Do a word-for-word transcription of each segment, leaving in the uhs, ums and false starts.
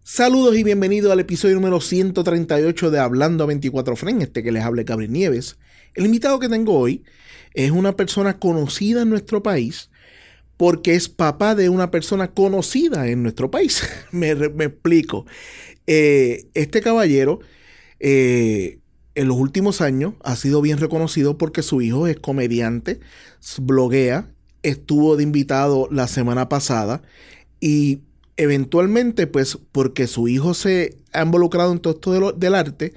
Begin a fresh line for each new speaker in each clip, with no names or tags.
Saludos y bienvenidos al episodio número ciento treinta y ocho de Hablando a veinticuatro Frames, este que les hable Gabriel Nieves. El invitado que tengo hoy es una persona conocida en nuestro país porque es papá de una persona conocida en nuestro país. me, me explico. Eh, este caballero eh, en los últimos años ha sido bien reconocido porque su hijo es comediante, bloguea, estuvo de invitado la semana pasada y eventualmente, pues, porque su hijo se ha involucrado en todo esto de lo, del arte,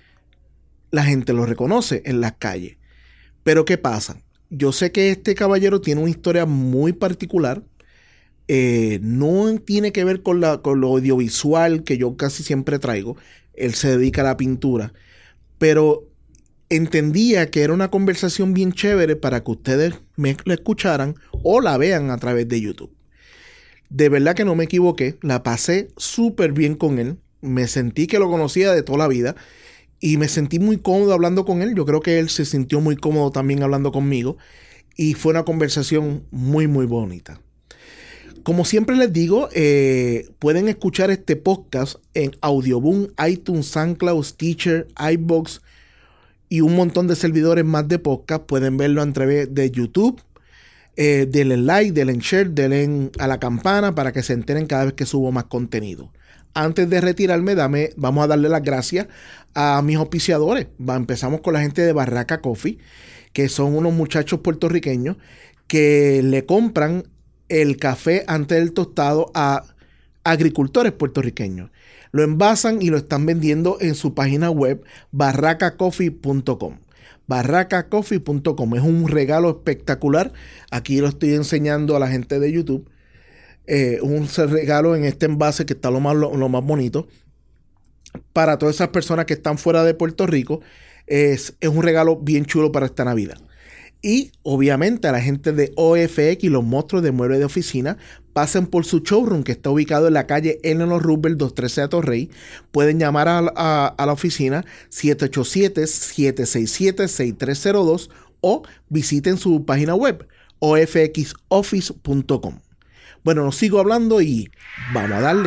la gente lo reconoce en las calles. Pero ¿qué pasa? Yo sé que este caballero tiene una historia muy particular. Eh, no tiene que ver con, la, con lo audiovisual que yo casi siempre traigo. Él se dedica a la pintura. Pero entendía que era una conversación bien chévere para que ustedes me la escucharan o la vean a través de YouTube. De verdad que no me equivoqué, la pasé súper bien con él, me sentí que lo conocía de toda la vida y me sentí muy cómodo hablando con él. Yo creo que él se sintió muy cómodo también hablando conmigo y fue una conversación muy muy bonita. Como siempre les digo, eh, pueden escuchar este podcast en Audioboom, iTunes, SoundCloud, Stitcher, iVoox y un montón de servidores más de podcast. Pueden verlo a través de YouTube. Eh, denle like, denle share, denle a la campana para que se enteren cada vez que subo más contenido. Antes de retirarme, dame, vamos a darle las gracias a mis auspiciadores. Va, empezamos con la gente de Barraca Coffee, que son unos muchachos puertorriqueños que le compran el café antes del tostado a agricultores puertorriqueños. Lo envasan y lo están vendiendo en su página web barraca coffee punto com. barraca coffee punto com. Es un regalo espectacular. Aquí lo estoy enseñando a la gente de YouTube. Eh, un regalo en este envase que está lo más, lo, lo más bonito. Para todas esas personas que están fuera de Puerto Rico, es, es un regalo bien chulo para esta Navidad. Y obviamente a la gente de O F X, los monstruos de muebles de oficina, pasen por su showroom que está ubicado en la calle Eleanor Roosevelt doscientos trece Atorrey. Pueden llamar a, a, a la oficina siete ocho siete, siete seis siete, seis tres cero dos o visiten su página web o f x office punto com. Bueno, nos sigo hablando y vamos a darle.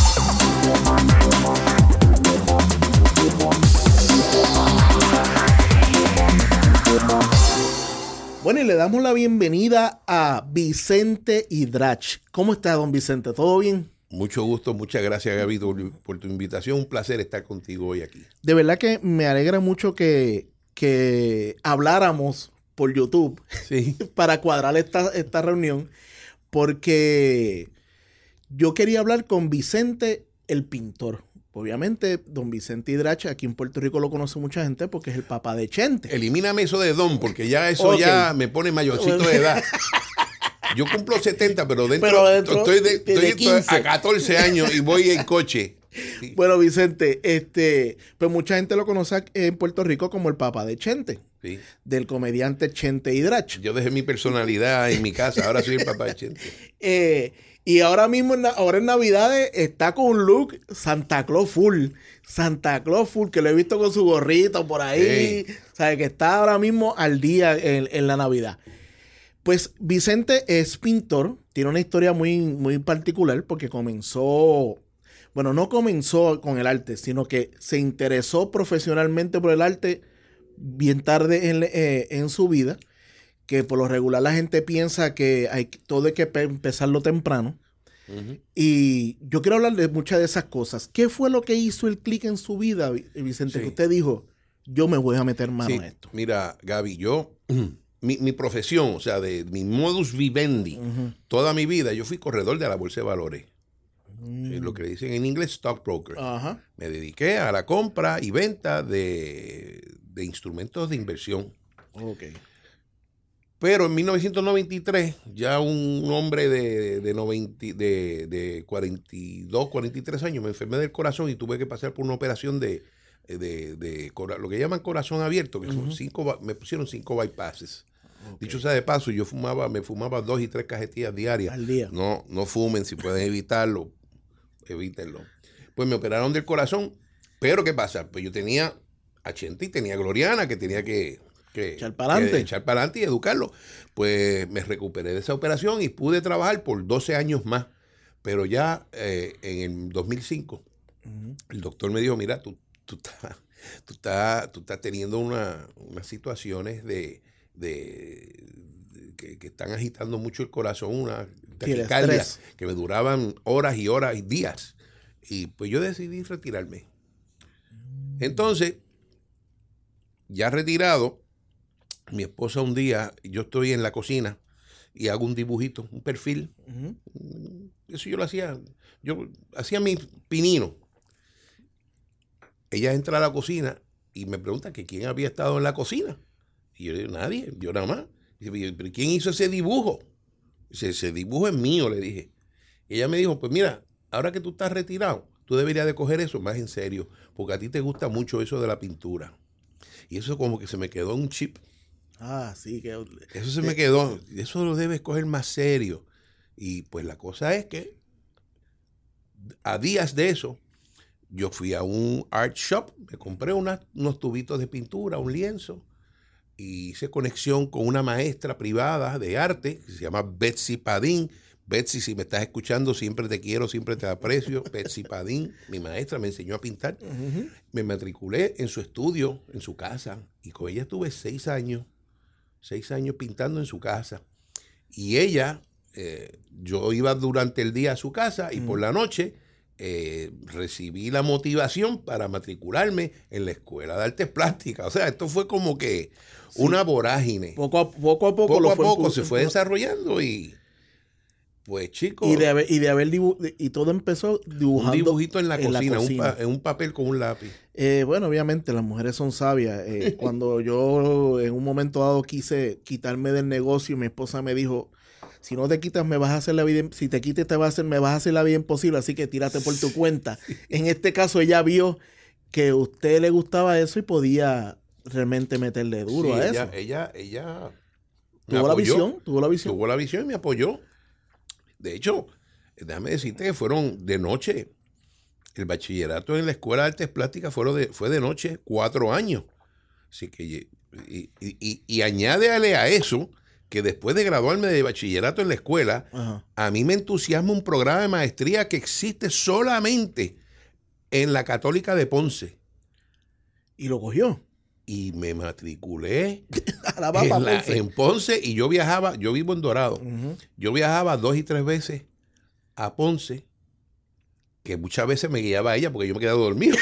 Bueno, y le damos la bienvenida a Vicente Hidrach. ¿Cómo está, don Vicente? ¿Todo bien?
Mucho gusto, muchas gracias, Gaby, por tu invitación. Un placer estar contigo hoy aquí.
De verdad que me alegra mucho que, que habláramos por YouTube, sí, para cuadrar esta, esta reunión, porque yo quería hablar con Vicente el pintor. Obviamente, don Vicente Hidrach, aquí en Puerto Rico lo conoce mucha gente porque es el papá de Chente.
Elimíname eso de don, porque ya eso okay. Ya me pone mayorcito de edad. Yo cumplo setenta, pero dentro, pero dentro estoy, de, de estoy quince. A catorce años y voy en coche. Sí.
Bueno, Vicente, este, pues mucha gente lo conoce en Puerto Rico como el papá de Chente, sí, del comediante Chente Hidrach.
Yo dejé mi personalidad en mi casa, ahora soy el papá de Chente.
eh, Y ahora mismo, ahora en Navidades, está con un look Santa Claus full. Santa Claus full, que lo he visto con su gorrito por ahí. Sí. O sea, que está ahora mismo al día en, en la Navidad. Pues Vicente es pintor. Tiene una historia muy, muy particular porque comenzó... Bueno, no comenzó con el arte, sino que se interesó profesionalmente por el arte bien tarde en, eh, en su vida. Que por lo regular la gente piensa que hay, todo hay que empezarlo temprano. Uh-huh. Y yo quiero hablar de muchas de esas cosas. ¿Qué fue lo que hizo el clic en su vida, Vicente? Sí. Que usted dijo, yo me voy a meter mano sí. a esto.
Mira, Gaby, yo, mi, mi profesión, o sea, de mi modus vivendi, uh-huh. toda mi vida, yo fui corredor de la bolsa de valores. Uh-huh. Lo que le dicen en inglés, stockbroker. Uh-huh. Me dediqué a la compra y venta de, de instrumentos de inversión.
Okay.
Pero en mil novecientos noventa y tres, ya un hombre de, de, noventa, de, de cuarenta y dos, cuarenta y tres años, me enfermé del corazón y tuve que pasar por una operación de, de, de, de lo que llaman corazón abierto, que uh-huh. son cinco, me pusieron cinco bypasses. Okay. Dicho sea de paso, yo fumaba, me fumaba dos y tres cajetillas diarias.
Al día.
No, no fumen, si pueden evitarlo, evítenlo. Pues me operaron del corazón, pero ¿qué pasa? Pues yo tenía a Chente y tenía a Gloriana, que tenía que... Que,
echar para adelante.
Echar para adelante y educarlo. Pues me recuperé de esa operación y pude trabajar por doce años más. Pero ya eh, en el dos mil cinco Uh-huh. El doctor me dijo, mira, tú, tú, estás, tú, estás, tú estás teniendo una, unas situaciones de, de, de que, que están agitando mucho el corazón, una taquicardia que me duraban horas y horas y días. Y pues yo decidí retirarme. Entonces, ya retirado, mi esposa un día, yo estoy en la cocina y hago un dibujito, un perfil. Uh-huh. Eso yo lo hacía, yo hacía mi pinino. Ella entra a la cocina y me pregunta que quién había estado en la cocina. Y yo le digo, nadie, yo nada más. Y dice, ¿pero quién hizo ese dibujo? Dice, ese dibujo es mío, le dije. Y ella me dijo, pues mira, ahora que tú estás retirado, tú deberías de coger eso más en serio, porque a ti te gusta mucho eso de la pintura. Y eso como que se me quedó en un chip.
Ah, sí. que
Eso se me quedó. Eso lo debes coger más serio. Y pues la cosa es que a días de eso, yo fui a un art shop, me compré una, unos tubitos de pintura, un lienzo, y hice conexión con una maestra privada de arte que se llama Betsy Padín. Betsy, si me estás escuchando, siempre te quiero, siempre te aprecio. Betsy Padín, mi maestra, me enseñó a pintar. Uh-huh. Me matriculé en su estudio, en su casa, y con ella estuve seis años, seis años pintando en su casa. Y ella, eh, yo iba durante el día a su casa y uh-huh. por la noche eh, recibí la motivación para matricularme en la Escuela de Artes Plásticas. O sea, esto fue como que sí. una vorágine.
Poco a poco, a poco,
poco,
lo
a
fue
poco se fue desarrollando y... Pues chicos.
Y de haber, y de haber dibu y todo empezó dibujando.
Un dibujito en la
en
cocina,
la cocina.
Un, pa en un papel con un lápiz.
Eh, bueno, obviamente las mujeres son sabias. Eh, cuando yo en un momento dado quise quitarme del negocio, mi esposa me dijo, si no te quitas, me vas a hacer la vida, si te quites, te vas a hacer, me vas a hacer la vida imposible, así que tírate por tu cuenta. Sí. En este caso, ella vio que a usted le gustaba eso y podía realmente meterle duro
sí,
a
ella,
eso.
Ella, ella
tuvo la visión, tuvo la visión.
Tuvo la visión y me apoyó. De hecho, déjame decirte que fueron de noche. El bachillerato en la Escuela de Artes Plásticas fue de, fue de noche, cuatro años. Así que, y, y, y, y añádele a eso que después de graduarme de bachillerato en la escuela, Ajá. a mí me entusiasma un programa de maestría que existe solamente en la Católica de Ponce.
¿Y lo cogió?
Y me matriculé
a la
en, la,
Ponce.
en Ponce y yo viajaba, yo vivo en Dorado, uh-huh. yo viajaba dos y tres veces a Ponce, que muchas veces me guiaba ella porque yo me quedaba dormido.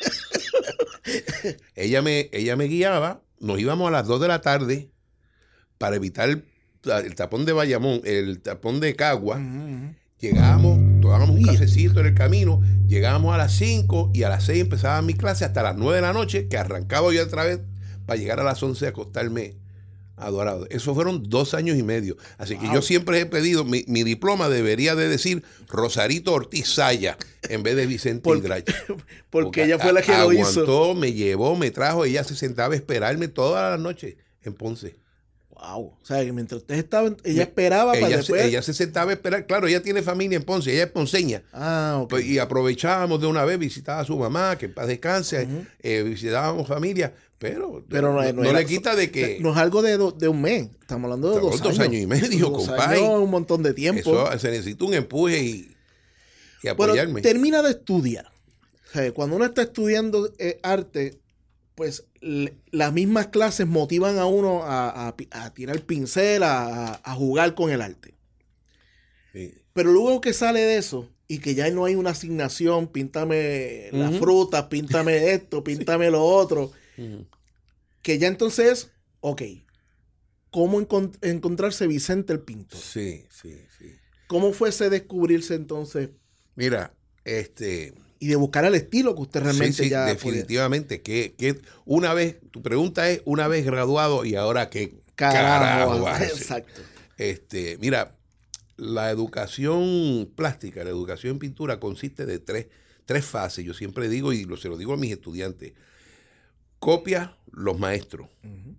ella, me, ella me guiaba, nos íbamos a las dos de la tarde para evitar el, el tapón de Bayamón, el tapón de Cagua. Uh-huh. Llegábamos, tomábamos un cafecito en el camino, llegábamos a las cinco y a las seis empezaba mi clase hasta las nueve de la noche, que arrancaba yo otra vez para llegar a las once a acostarme a Dorado. Eso fueron dos años y medio. Así wow. que yo siempre he pedido, mi, mi diploma debería de decir Rosarito Ortiz Saya en vez de Vicente
Por,
Hidrache.
Porque, porque ella fue la que lo hizo.
Aguantó, me llevó, me trajo, ella se sentaba a esperarme todas las noches en Ponce.
Wow. O sea, que mientras ustedes estaban, ella esperaba
ella
para después...
Se, ella se sentaba a esperar. Claro, ella tiene familia en Ponce, ella es ponceña.
Ah, ok.
Pues, y aprovechábamos de una vez, visitaba a su mamá, que en paz descanse, uh-huh. eh, visitábamos familia, pero,
pero no, no,
no, no
era,
le quita de que...
No es algo de, do, de un mes, estamos hablando de
estamos
dos años.
Dos años y medio,
dos
compadre.
Años, un montón de tiempo.
Eso, se necesita un empuje y, y apoyarme.
Bueno, termina de estudiar. O sea, cuando uno está estudiando eh, arte... pues le, las mismas clases motivan a uno a, a, a tirar pincel, a, a jugar con el arte. Sí. Pero luego que sale de eso y que ya no hay una asignación, píntame uh-huh. las frutas, píntame esto, píntame sí. lo otro, uh-huh. que ya entonces, ok, ¿cómo encont- encontrarse Vicente el pintor?
Sí, sí, sí.
¿Cómo fue ese descubrirse entonces?
Mira, este...
Y de buscar el estilo que usted realmente
sí, sí,
ya...
definitivamente. Que, que una vez, tu pregunta es, una vez graduado y ahora qué
carajo.
carajo
Exacto.
Este, mira, la educación plástica, la educación en pintura consiste de tres, tres fases. Yo siempre digo, y lo, se lo digo a mis estudiantes, copia los maestros. Uh-huh.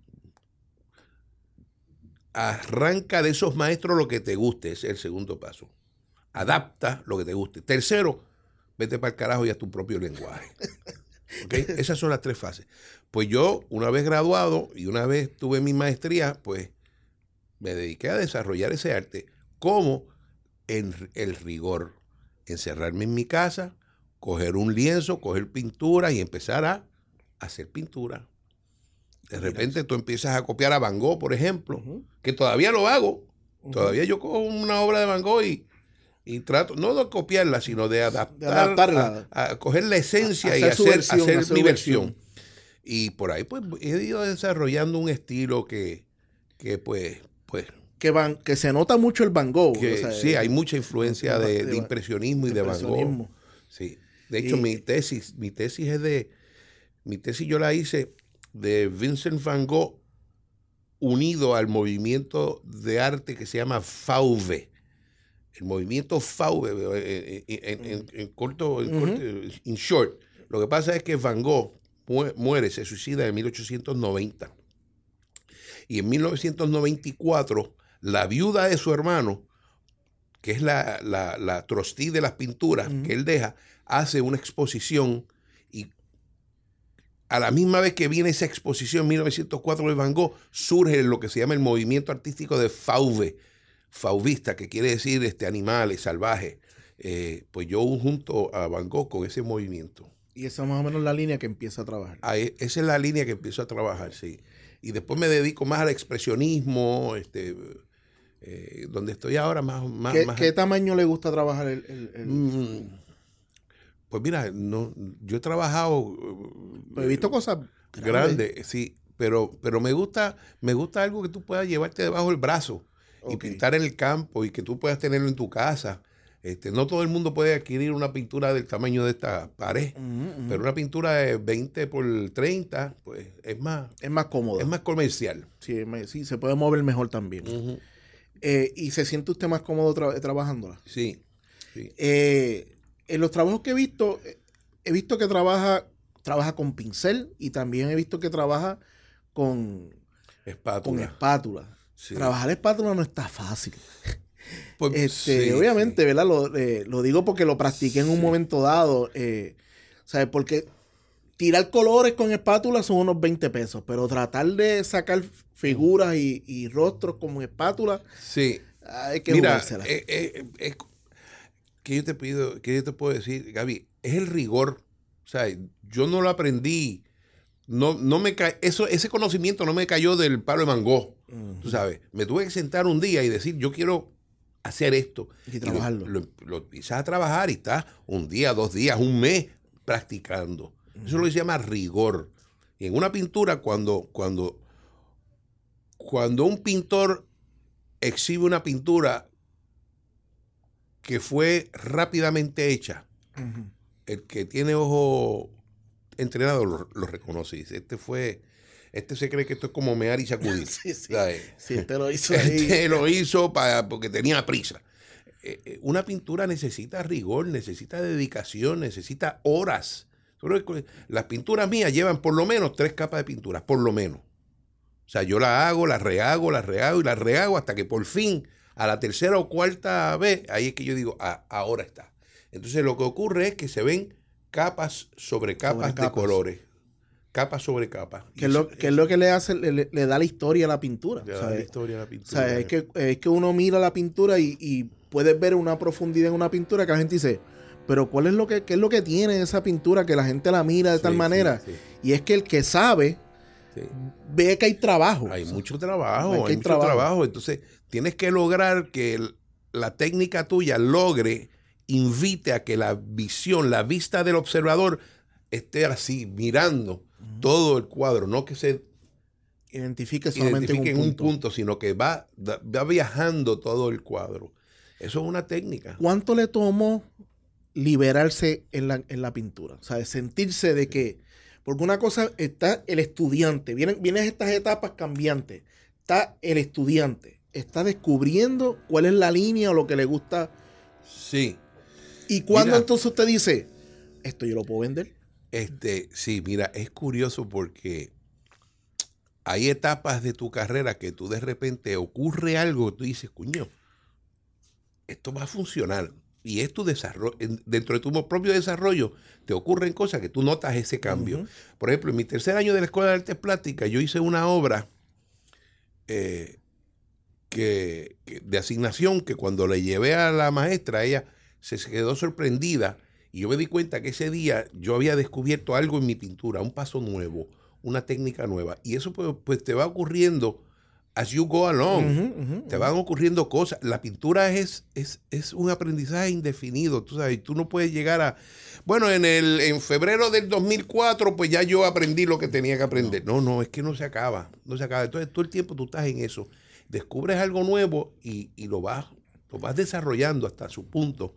Arranca de esos maestros lo que te guste, ese es el segundo paso. Adapta lo que te guste. Tercero, vete para el carajo y haz tu propio lenguaje. ¿Okay? Esas son las tres fases. Pues yo, una vez graduado y una vez tuve mi maestría, pues me dediqué a desarrollar ese arte como en el rigor, encerrarme en mi casa, coger un lienzo, coger pintura y empezar a hacer pintura. De repente tú empiezas a copiar a Van Gogh, por ejemplo, uh-huh. que todavía lo hago. Uh-huh. Todavía yo cojo una obra de Van Gogh y, y trato, no de copiarla, sino de, adaptar, de adaptarla, a, a coger la esencia a, y hacer, versión, hacer, hacer mi versión. versión. Y por ahí pues he ido desarrollando un estilo que, que pues... pues
que, van, que se nota mucho el Van Gogh.
Que,
o sea,
sí,
el,
hay mucha influencia de, de, de impresionismo y de, de Van Gogh. Sí. De hecho, y, mi tesis, mi tesis es de... Mi tesis yo la hice de Vincent Van Gogh unido al movimiento de arte que se llama Fauve. El movimiento Fauve, en, en, en, en corto, en, uh-huh. corto, in short. Lo que pasa es que Van Gogh muere, se suicida en mil ochocientos noventa. Y en mil novecientos noventa y cuatro, la viuda de su hermano, que es la, la, la trustee de las pinturas uh-huh. que él deja, hace una exposición y a la misma vez que viene esa exposición en mil novecientos cuatro de Van Gogh, surge lo que se llama el movimiento artístico de Fauve, fauvista, que quiere decir este, animales, salvajes. Eh, pues yo junto a Van Gogh con ese movimiento.
Y esa es más o menos la línea que empieza a trabajar.
Ahí, esa es la línea que empiezo a trabajar, sí. Y después me dedico más al expresionismo, este, eh, donde estoy ahora más... más
¿Qué,
más
¿qué tamaño le gusta trabajar el...? el, el...
Mm, pues mira, no, yo he trabajado...
He visto cosas
grandes, grande, sí, pero, pero me gusta me gusta algo que tú puedas llevarte debajo del brazo okay. y pintar en el campo y que tú puedas tenerlo en tu casa. Este, no todo el mundo puede adquirir una pintura del tamaño de esta pared, uh-huh, pero una pintura de veinte por treinta, pues es más...
Es más cómoda.
Es más comercial.
Sí, sí, se puede mover mejor también. Uh-huh. Eh, ¿Y se siente usted más cómodo tra- trabajándola?
Sí. sí.
Eh, en los trabajos que he visto, he visto que trabaja, trabaja con pincel y también he visto que trabaja con
espátula.
Con espátula. Sí. Trabajar espátula no está fácil.
Pues,
este,
sí,
obviamente,
sí.
¿verdad? Lo, eh, lo digo porque lo practiqué en un sí. momento dado. Eh, ¿Sabes? Porque tirar colores con espátula son unos veinte pesos, pero tratar de sacar figuras y, y rostros con espátula,
sí.
hay que
Mira,
jugársela.
Eh, eh, eh, ¿qué yo te pido, qué yo te puedo decir, Gaby? Es el rigor. O sea, yo no lo aprendí. No, no me ca- eso, ese conocimiento no me cayó del palo de Van Gogh. Uh-huh. Tú sabes, me tuve que sentar un día y decir, yo quiero hacer esto.
Y trabajarlo.
Y lo, lo, lo empiezas a trabajar y estás un día, dos días, un mes practicando. Uh-huh. Eso lo se llama rigor. Y en una pintura, cuando, cuando, cuando un pintor exhibe una pintura que fue rápidamente hecha, uh-huh. el que tiene ojo entrenado lo, lo reconoce. Dice, este fue... Este se cree que esto es como mear y sacudir.
sí, sí. sí, este lo hizo ahí.
Este lo hizo para, porque tenía prisa. Eh, una pintura necesita rigor, necesita dedicación, necesita horas. Las pinturas mías llevan por lo menos tres capas de pintura, por lo menos. O sea, yo la hago, la rehago, la rehago y la rehago hasta que por fin, a la tercera o cuarta vez, ahí es que yo digo, ah, ahora está. Entonces lo que ocurre es que se ven capas sobre capas, sobre capas. de colores. Capa sobre capa.
Que es lo que, es lo que le hace, le, le da la historia a la pintura.
Le da
¿sabes?
la historia a la pintura.
O sea, es que, es que uno mira la pintura y, y puedes ver una profundidad en una pintura que la gente dice, pero ¿cuál es lo que, qué es lo que tiene esa pintura que la gente la mira de sí, tal manera? Sí, sí. Y es que el que sabe sí. ve que hay trabajo.
Hay
o sea,
mucho trabajo, hay,
hay
mucho
trabajo.
trabajo. Entonces, tienes que lograr que el, la técnica tuya logre, invite a que la visión, la vista del observador esté así, mirando uh-huh. todo el cuadro, no que se
identifique solamente
identifique
en un,
en un
punto.
punto, sino que va, va viajando todo el cuadro. Eso es una técnica.
¿Cuánto le tomó liberarse en la, en la pintura? O sea, de sentirse de que, porque una cosa está el estudiante, vienen, vienen estas etapas cambiantes, está el estudiante, está descubriendo cuál es la línea o lo que le gusta.
Sí.
¿Y cuándo
Mira,
entonces usted dice, esto yo lo puedo vender?
Este, sí, mira, es curioso porque hay etapas de tu carrera que tú de repente ocurre algo, tú dices, cuño, esto va a funcionar. Y es tu desarrollo, dentro de tu propio desarrollo te ocurren cosas que tú notas ese cambio. Uh-huh. Por ejemplo, en mi tercer año de la Escuela de Artes Plásticas, yo hice una obra eh, que, que, de asignación que cuando le llevé a la maestra, ella se quedó sorprendida Y yo me di cuenta que ese día yo había descubierto algo en mi pintura, un paso nuevo, una técnica nueva. Y eso pues, pues te va ocurriendo as you go along. Uh-huh, uh-huh, te van ocurriendo cosas. La pintura es, es, es un aprendizaje indefinido. Tú sabes, tú no puedes llegar a... Bueno, en el en febrero del dos mil cuatro, pues ya yo aprendí lo que tenía que aprender. No, no, es que no se acaba. No se acaba. Entonces todo el tiempo tú estás en eso. Descubres algo nuevo y, y lo vas, lo vas desarrollando hasta su punto.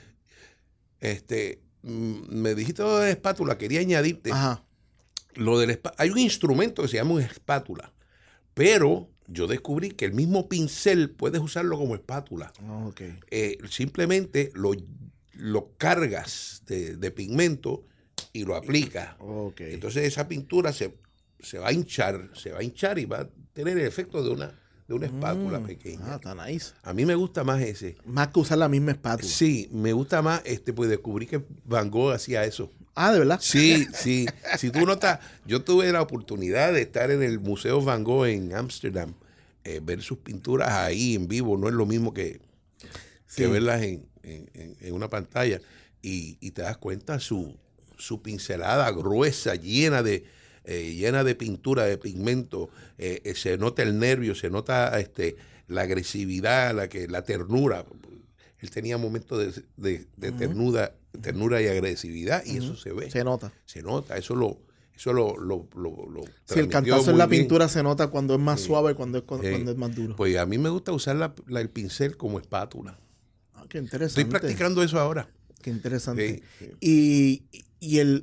Este, me dijiste lo de la espátula, quería añadirte.
Ajá.
Lo del esp- hay un instrumento que se llama una espátula, pero yo descubrí que el mismo pincel puedes usarlo como espátula.
Oh, okay.
Eh, simplemente lo, lo cargas de, de pigmento y lo aplicas.
Okay.
Entonces esa pintura se, se va a hinchar, se va a hinchar y va a tener el efecto de una de una espátula mm, pequeña.
Ah, está nice.
A mí me gusta más ese.
Más que usar la misma espátula.
Sí, me gusta más, este, pues descubrí que Van Gogh hacía eso.
Ah, ¿de verdad?
Sí, sí. Si tú notas, yo tuve la oportunidad de estar en el Museo Van Gogh en Ámsterdam, eh, ver sus pinturas ahí en vivo, no es lo mismo que, sí. que verlas en, en, en una pantalla. Y, y te das cuenta su, su pincelada gruesa, llena de... Eh, llena de pintura, de pigmento, eh, eh, se nota el nervio, se nota este, la agresividad, la, que, la ternura. Él tenía momentos de, de, de uh-huh. ternura, ternura y agresividad, y uh-huh. eso se ve.
Se nota.
Se nota, eso lo... Eso lo, lo, lo, lo
sí, el cantazo en la bien. pintura se nota cuando es más sí. suave, cuando es, cuando, sí. cuando es más duro.
Pues a mí me gusta usar la, la, el pincel como espátula.
Ah, qué interesante.
Estoy practicando eso ahora.
Qué interesante.
Sí, sí.
Y, y el...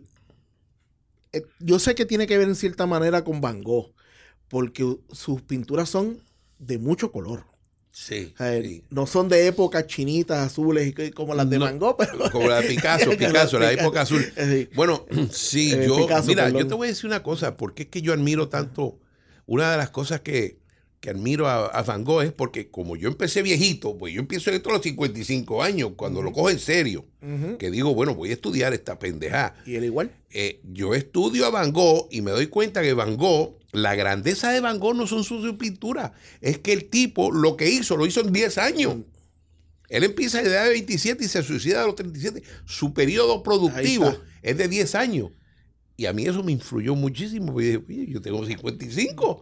Yo sé que tiene que ver en cierta manera con Van Gogh, porque sus pinturas son de mucho color.
Sí,
o sea,
sí.
No son de épocas chinitas, azules, como las de no, Van Gogh. Pero...
Como la de Picasso, Picasso, la época azul. Sí. Bueno, sí, eh, yo, Picasso, mira, perdón. yo te voy a decir una cosa, porque es que yo admiro tanto, una de las cosas que, que admiro a, a Van Gogh es porque como yo empecé viejito, pues yo empiezo esto a los cincuenta y cinco años, cuando uh-huh. lo cojo en serio, uh-huh. que digo, bueno, voy a estudiar esta pendejada.
¿Y él igual?
Eh, yo estudio a Van Gogh y me doy cuenta que Van Gogh, la grandeza de Van Gogh no son sus pinturas, es que el tipo lo que hizo, lo hizo en diez años. Él empieza a la edad de veintisiete y se suicida a los treinta y siete. Su periodo productivo es de diez años. Y a mí eso me influyó muchísimo. Porque dije, oye, yo tengo cincuenta y cinco.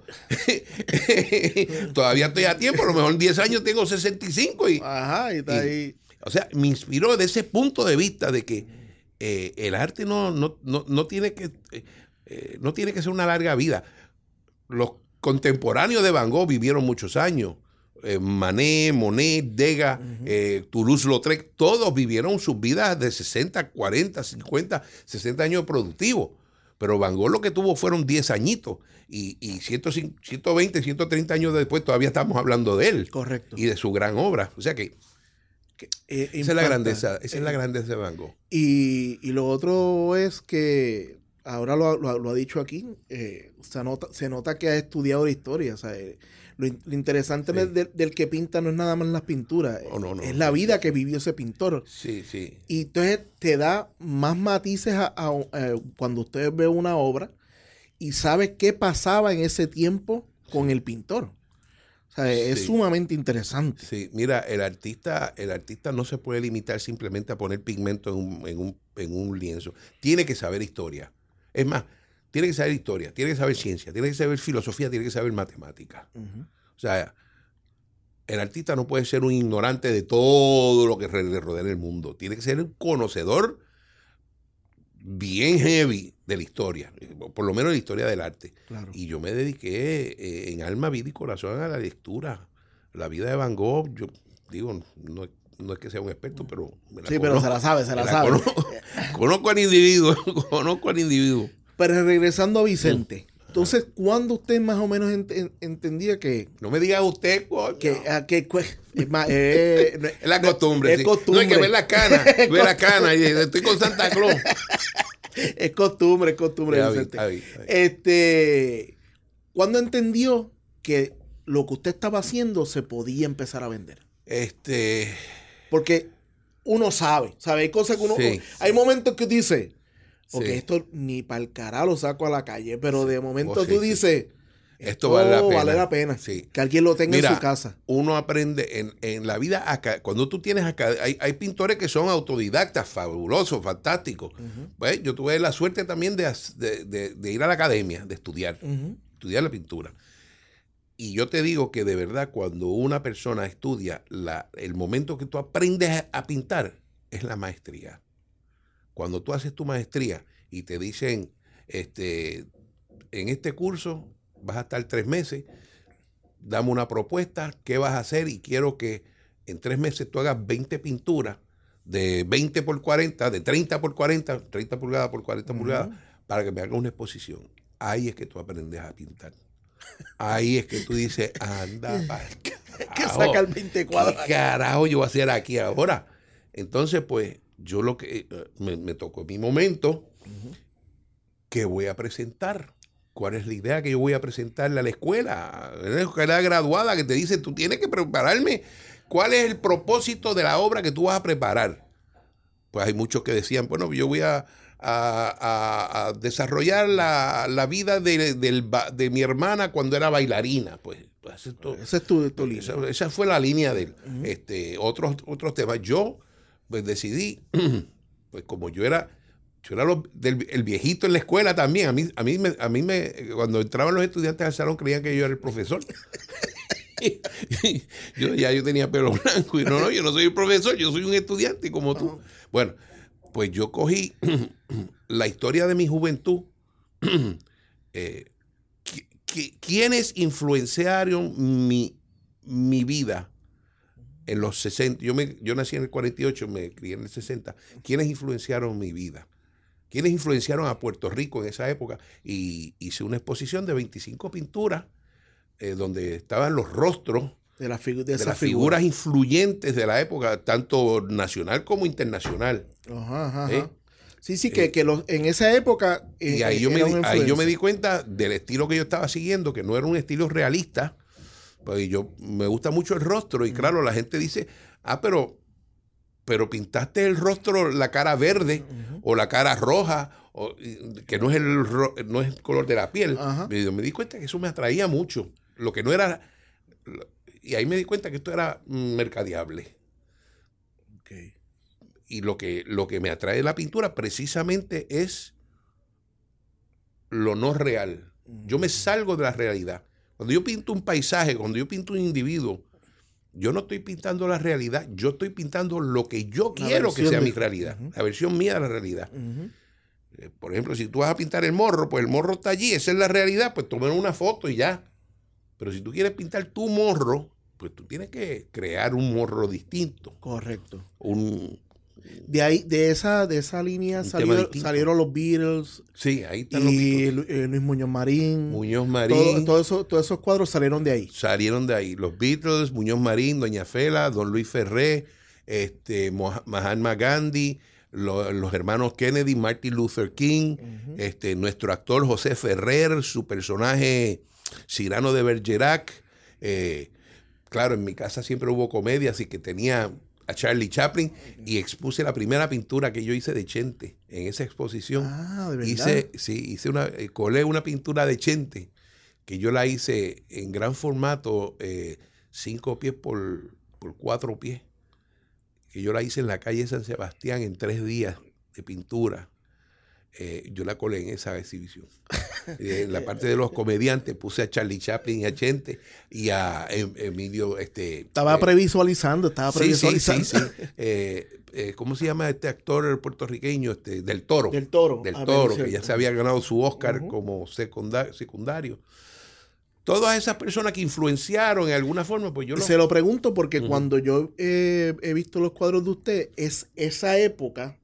Todavía estoy a tiempo. A lo mejor en diez años tengo sesenta y cinco. Y,
Ajá, y está
y,
ahí.
O sea, me inspiró de ese punto de vista de que eh, el arte no, no, no, no, tiene que, eh, no tiene que ser una larga vida. Los contemporáneos de Van Gogh vivieron muchos años. Eh, Manet, Monet, Degas, uh-huh. eh, Toulouse-Lautrec, todos vivieron sus vidas de sesenta, cuarenta, cincuenta, sesenta años productivos. Pero Van Gogh lo que tuvo fueron diez añitos y, y ciento veinte, ciento treinta años después todavía estamos hablando de él.
Correcto.
Y de su gran obra. O sea que, que eh, esa, es la grandeza, esa eh, es la grandeza de Van Gogh.
Y, y lo otro es que, ahora lo, lo, lo ha dicho aquí, eh, se, nota, se nota que ha estudiado la historia. O sea, eh, lo, lo interesante sí. del, del que pinta no es nada más las pinturas, oh, no, no, es la vida que vivió ese pintor.
Sí, sí.
Y entonces te da más matices a, a, a, cuando usted ve una obra y sabe qué pasaba en ese tiempo con el pintor. O sea, sí. es sumamente interesante.
Sí, mira, el artista, el artista no se puede limitar simplemente a poner pigmento en un, en un, en un lienzo. Tiene que saber historia. Es más, tiene que saber historia, tiene que saber ciencia, tiene que saber filosofía, tiene que saber matemática. Uh-huh. O sea, el artista no puede ser un ignorante de todo lo que le rodea en el mundo. Tiene que ser un conocedor bien heavy de la historia, por lo menos de la historia del arte.
Claro.
Y yo me dediqué eh, en alma, vida y corazón a la lectura. La vida de Van Gogh, yo digo, no, no es que sea un experto, pero me la
sí,
conozco,
pero se la sabe, se la, la sabe.
Conozco, conozco al individuo, conozco al individuo.
Pero regresando a Vicente, mm. entonces, ¿cuándo usted más o menos ent ent entendía que...
No me diga usted, coño.
Que, a, que, es, más, eh, no,
es la costumbre.
Es
sí.
costumbre.
No hay que ver la cana, ver la cana y estoy con Santa Claus.
Es costumbre, es costumbre,
ya
Vicente.
Vi, vi, vi.
Este, ¿cuándo entendió que lo que usted estaba haciendo se podía empezar a vender?
Este...
Porque uno sabe, ¿sabe? Hay cosas que uno...
Sí.
Hay momentos que dice... Porque
sí.
esto ni para el carajo lo saco a la calle, pero sí. de momento
oh,
tú
sí,
dices,
sí. Esto, esto vale la pena.
Vale la pena.
Sí.
Que alguien lo tenga. Mira, en su casa.
Uno aprende en, en la vida acá. Cuando tú tienes acá, hay, hay pintores que son autodidactas, fabulosos, fantásticos. Uh-huh. Pues, yo tuve la suerte también de, de, de, de ir a la academia, de estudiar, uh-huh. estudiar la pintura. Y yo te digo que de verdad, cuando una persona estudia, la, el momento que tú aprendes a pintar es la maestría. Cuando tú haces tu maestría y te dicen, este, en este curso vas a estar tres meses, dame una propuesta, ¿qué vas a hacer? Y quiero que en tres meses tú hagas veinte pinturas de veinte por cuarenta, de treinta por cuarenta, treinta pulgadas por cuarenta uh-huh. pulgadas, para que me hagas una exposición. Ahí es que tú aprendes a pintar. Ahí es que tú dices, anda, para
que saca el veinte cuadros.
¿Qué carajo yo voy a hacer aquí ahora? Entonces, pues, yo lo que me, me tocó mi momento, uh-huh. que voy a presentar. ¿Cuál es la idea que yo voy a presentarle a la escuela? A la escuela graduada que te dice, tú tienes que prepararme. ¿Cuál es el propósito de la obra que tú vas a preparar? Pues hay muchos que decían, bueno, yo voy a, a, a, a desarrollar la, la vida de, de, de mi hermana cuando era bailarina. Pues, pues esto,
esa es tu, tu línea.
Esa, esa fue la línea de él. Uh-huh. Este, otros, otros temas. Yo pues decidí, pues como yo era... Yo era lo, del, el viejito en la escuela también. A mí, a mí, me, a mí me, cuando entraban los estudiantes al salón creían que yo era el profesor. yo ya yo tenía pelo blanco y no, no, yo no soy el profesor, yo soy un estudiante como tú. Bueno, pues yo cogí la historia de mi juventud. eh, ¿Quiénes influenciaron mi, mi vida en los sesenta? Yo, me, yo nací en el cuarenta y ocho, me crié en el sesenta. ¿Quiénes influenciaron mi vida? ¿Quiénes influenciaron a Puerto Rico en esa época? Y hice una exposición de veinticinco pinturas eh, donde estaban los rostros
de, la figu de,
de las figuras figura. influyentes de la época, tanto nacional como internacional.
Ajá, ajá. ¿Eh? Sí, sí, que, eh, que los, en esa época...
Eh, y ahí yo, me di, ahí yo me di cuenta del estilo que yo estaba siguiendo, que no era un estilo realista. Pues yo me gusta mucho el rostro y uh-huh. claro, la gente dice, ah, pero... pero pintaste el rostro, la cara verde uh-huh. o la cara roja, o, que no es, el, no es el color de la piel. Uh-huh. me, me di cuenta que eso me atraía mucho. Lo que no era... Y ahí me di cuenta que esto era mercadeable.
Okay.
Y lo que, lo que me atrae de la pintura precisamente es lo no real. Uh-huh. Yo me salgo de la realidad. Cuando yo pinto un paisaje, cuando yo pinto un individuo, yo no estoy pintando la realidad, yo estoy pintando lo que yo la quiero que sea de... mi realidad, uh-huh. la versión mía de la realidad. Uh-huh. Eh, por ejemplo, si tú vas a pintar el morro, pues el morro está allí, esa es la realidad, pues tomen una foto y ya. Pero si tú quieres pintar tu morro, pues tú tienes que crear un morro distinto.
Correcto.
Un,
de ahí, de esa, de esa línea salió, salieron los Beatles.
Sí, ahí están
y
los
Beatles. Luis Muñoz Marín.
Muñoz Marín.
Todo, todo eso, todos esos cuadros salieron de ahí.
Salieron de ahí. Los Beatles, Muñoz Marín, Doña Fela, Don Luis Ferré, este, Mahatma Gandhi, lo, los hermanos Kennedy, Martin Luther King, uh-huh. este, nuestro actor José Ferrer, su personaje Cyrano de Bergerac. Eh, claro, en mi casa siempre hubo comedia, así que tenía a Charlie Chaplin y expuse la primera pintura que yo hice de Chente en esa exposición.
Ah, ¿de verdad?
Hice, sí, hice una, eh, colé una pintura de Chente que yo la hice en gran formato, eh, cinco pies por, por cuatro pies, que yo la hice en la calle San Sebastián en tres días de pintura. Eh, yo la colé en esa exhibición. Eh, en la parte de los comediantes puse a Charlie Chaplin y a Chente y a em, Emilio. Este,
estaba eh, previsualizando, estaba
sí,
previsualizando.
Sí, sí, sí. Eh, eh, ¿Cómo se llama este actor puertorriqueño? Este, Del Toro.
Del Toro.
Del
a
Toro,
ver,
que ya se había ganado su Oscar
uh-huh.
como secundario, secundario. Todas esas personas que influenciaron en alguna forma, pues yo lo...
Se lo pregunto porque uh-huh. cuando yo eh, he visto los cuadros de usted, es esa época...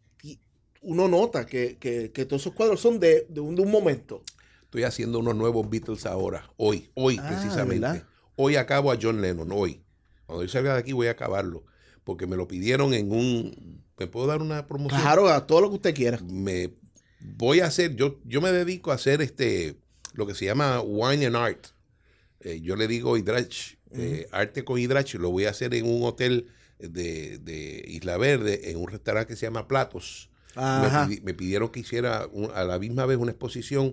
uno nota que, que, que todos esos cuadros son de, de, un, de un momento.
Estoy haciendo unos nuevos Beatles ahora, hoy, hoy ah, precisamente. ¿verdad? Hoy acabo a John Lennon, hoy. Cuando yo salga de aquí voy a acabarlo, porque me lo pidieron en un... ¿Me puedo dar una promoción?
Claro, a todo lo que usted quiera.
Me voy a hacer, yo, yo me dedico a hacer este, lo que se llama Wine and Art. Eh, yo le digo hidrach, uh-huh. eh, arte con hidrach, lo voy a hacer en un hotel de, de Isla Verde, en un restaurante que se llama Platos. Me, pidi, me pidieron que hiciera un, a la misma vez una exposición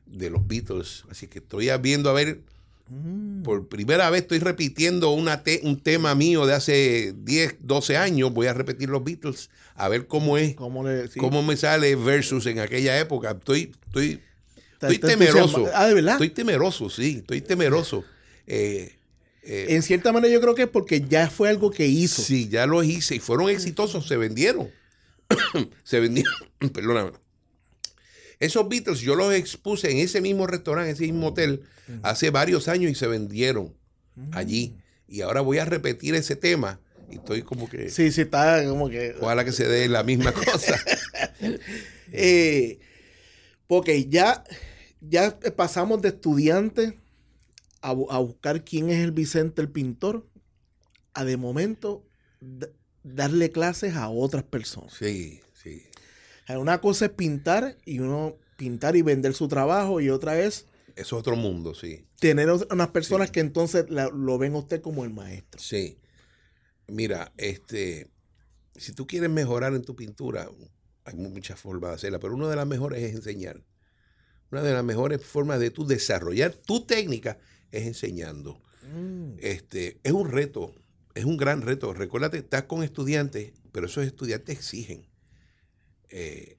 de los Beatles. Así que estoy viendo a ver, mm. por primera vez estoy repitiendo una te, un tema mío de hace diez, doce años. Voy a repetir los Beatles, a ver cómo es, cómo, le, sí. cómo me sale versus en aquella época. Estoy, estoy, estoy temeroso.
Ah, ¿de verdad?
Estoy temeroso, sí, estoy temeroso. Eh,
eh, en cierta manera yo creo que es porque ya fue algo que hizo.
Sí, ya lo hice y fueron exitosos, se vendieron. se vendieron, perdóname. Esos Beatles yo los expuse en ese mismo restaurante, en ese mismo hotel, uh-huh. hace varios años y se vendieron uh-huh. allí. Y ahora voy a repetir ese tema y estoy como que...
Sí, sí, está como que...
Ojalá que se dé la misma cosa.
eh, porque ya, ya pasamos de estudiante a, a buscar quién es el Vicente el pintor, a de momento d- darle clases a otras personas.
Sí, sí.
Una cosa es pintar y uno pintar y vender su trabajo y otra es...
Es otro mundo, sí.
Tener unas personas sí. que entonces la, lo ven a usted como el maestro.
Sí. Mira, este, si tú quieres mejorar en tu pintura, hay muchas formas de hacerla, pero una de las mejores es enseñar. Una de las mejores formas de tú desarrollar tu técnica es enseñando. Mm. Este, es un reto, es un gran reto. Recuérdate, estás con estudiantes, pero esos estudiantes exigen. Eh,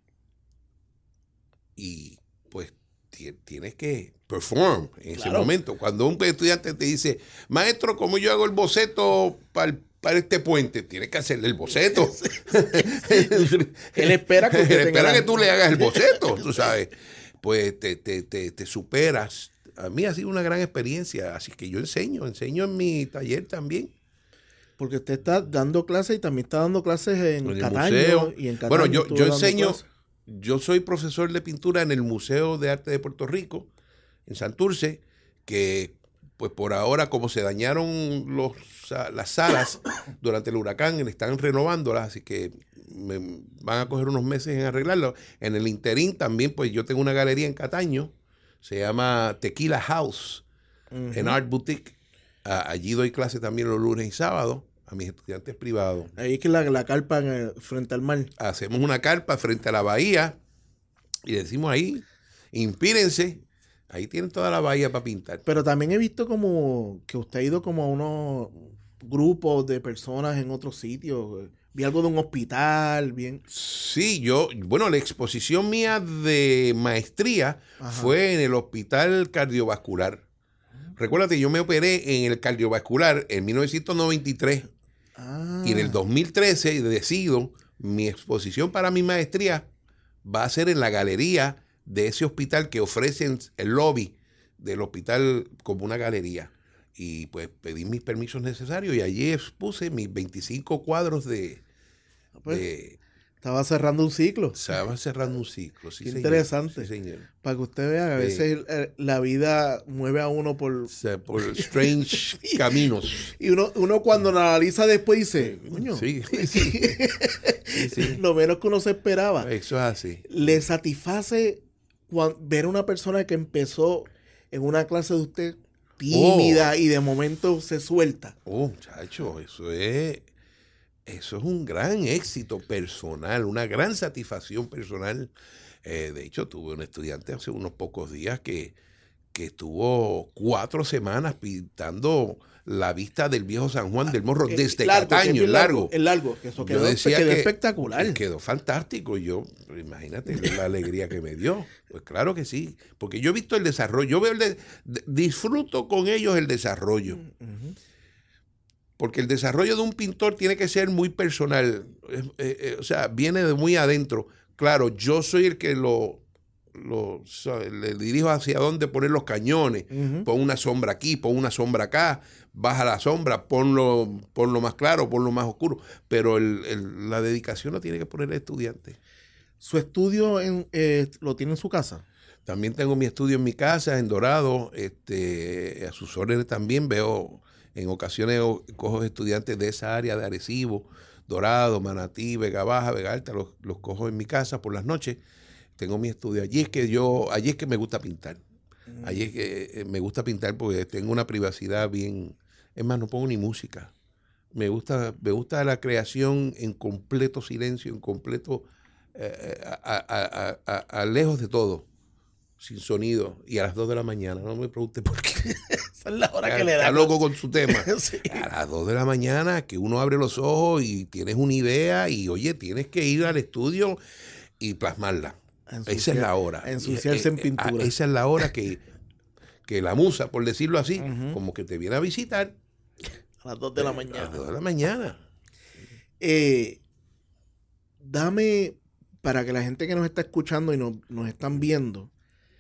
y pues t- tienes que perform en claro. ese momento. Cuando un estudiante te dice, maestro, ¿cómo yo hago el boceto para para este puente? Tienes que hacerle el boceto.
Él espera que,
Él espera que tú le hagas el boceto, tú sabes. Pues te, te, te, te superas. A mí ha sido una gran experiencia, así que yo enseño, enseño en mi taller también.
Porque usted está dando clases y también está dando clases en, en Cataño.
Museo.
Y en Cataño
bueno, yo, yo enseño, yo soy profesor de pintura en el Museo de Arte de Puerto Rico, en Santurce, que pues por ahora, como se dañaron los, las salas durante el huracán, están renovándolas, así que me van a coger unos meses en arreglarlo. En el interín también, pues yo tengo una galería en Cataño, se llama Tequila House, uh-huh. en Art Boutique. Uh, allí doy clase también los lunes y sábados a mis estudiantes privados.
Ahí es que la, la carpa en el, frente al mar.
Hacemos una carpa frente a la bahía y decimos ahí, inspírense, ahí tienen toda la bahía para pintar.
Pero también he visto como que usted ha ido como a unos grupos de personas en otros sitios. Vi algo de un hospital, bien.
Sí, yo, bueno, la exposición mía de maestría Ajá. fue en el Hospital Cardiovascular. Recuérdate, yo me operé en el cardiovascular en mil novecientos noventa y tres ah. y en el dos mil trece decido mi exposición para mi maestría va a ser en la galería de ese hospital que ofrecen el lobby del hospital como una galería. Y pues pedí mis permisos necesarios y allí expuse mis veinticinco cuadros de...
Pues,
de
estaba cerrando un ciclo.
Estaba cerrando un ciclo, sí,
Qué
señor.
Interesante.
Sí, señor.
Para que usted vea que a veces sí. eh, la vida mueve a uno por...
O sea, por strange caminos.
Y uno, uno cuando lo analiza después dice, coño,
sí, sí, sí. Sí, sí.
Lo menos que uno se esperaba.
Eso es así.
¿Le satisface cuando, ver a una persona que empezó en una clase de usted tímida oh. y de momento se suelta?
Oh, muchacho, eso es... Eso es un gran éxito personal, una gran satisfacción personal. Eh, de hecho, tuve un estudiante hace unos pocos días que, que estuvo cuatro semanas pintando la vista del viejo San Juan del Morro desde largo, Cataño, el largo.
El largo, que eso quedó, decía quedó que espectacular.
Quedó fantástico. Yo, imagínate la alegría que me dio. Pues claro que sí, porque yo he visto el desarrollo, yo veo el de, de, disfruto con ellos el desarrollo. Uh-huh. Porque el desarrollo de un pintor tiene que ser muy personal, eh, eh, o sea, viene de muy adentro. Claro, yo soy el que lo, lo le dirijo hacia dónde poner los cañones. Uh-huh. Pon una sombra aquí, pon una sombra acá, baja la sombra, ponlo, ponlo más claro, ponlo más oscuro. Pero el, el, la dedicación lo tiene que poner el estudiante.
¿Su estudio en, eh, lo tiene en su casa?
También tengo mi estudio en mi casa, en Dorado. Este, a sus órdenes también veo... En ocasiones cojo estudiantes de esa área de Arecibo, Dorado, Manatí, Vega Baja, Vega Alta, los, los cojo en mi casa por las noches. Tengo mi estudio. Allí es que yo, allí es que me gusta pintar. Mm. Allí es que me gusta pintar porque tengo una privacidad bien. Es más, no pongo ni música. Me gusta, me gusta la creación en completo silencio, en completo, eh, a, a, a, a, a lejos de todo. sin sonido, y a las dos de la mañana. No me pregunte por qué.
Esa es la hora que le da.
Está loco con su tema.
Sí.
A las dos de la mañana, que uno abre los ojos y tienes una idea y, oye, tienes que ir al estudio y plasmarla. Ensuciar, esa es la hora.
Ensuciarse en pintura.
Esa es la hora que, que la musa, por decirlo así, uh-huh. como que te viene a visitar.
A las dos de la mañana.
A las dos de la mañana.
Eh, dame, para que la gente que nos está escuchando y nos, nos están viendo,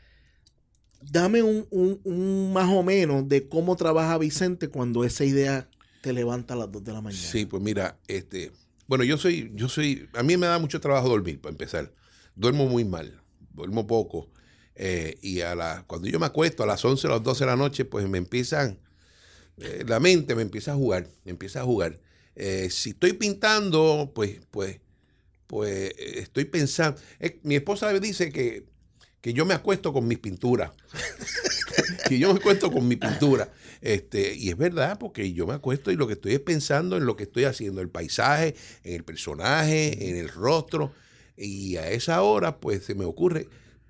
dame un, un, un más o menos de cómo trabaja Vicente cuando esa idea te levanta a las dos de la mañana.
Sí, pues mira, este, bueno, yo soy, yo soy, a mí me da mucho trabajo dormir, para empezar. Duermo muy mal, duermo poco. Eh, y a la, cuando yo me acuesto a las once o las doce de la noche, pues me empiezan, eh, la mente me empieza a jugar, me empieza a jugar. Eh, si estoy pintando, pues, pues, pues estoy pensando. Eh, mi esposa dice que que yo me acuesto con mis pinturas, que yo me acuesto con mi pintura, este, y es verdad, porque yo me acuesto y lo que estoy es pensando en lo que estoy haciendo, el paisaje, en el personaje, en el rostro, y a esa hora, pues, se me ocurre,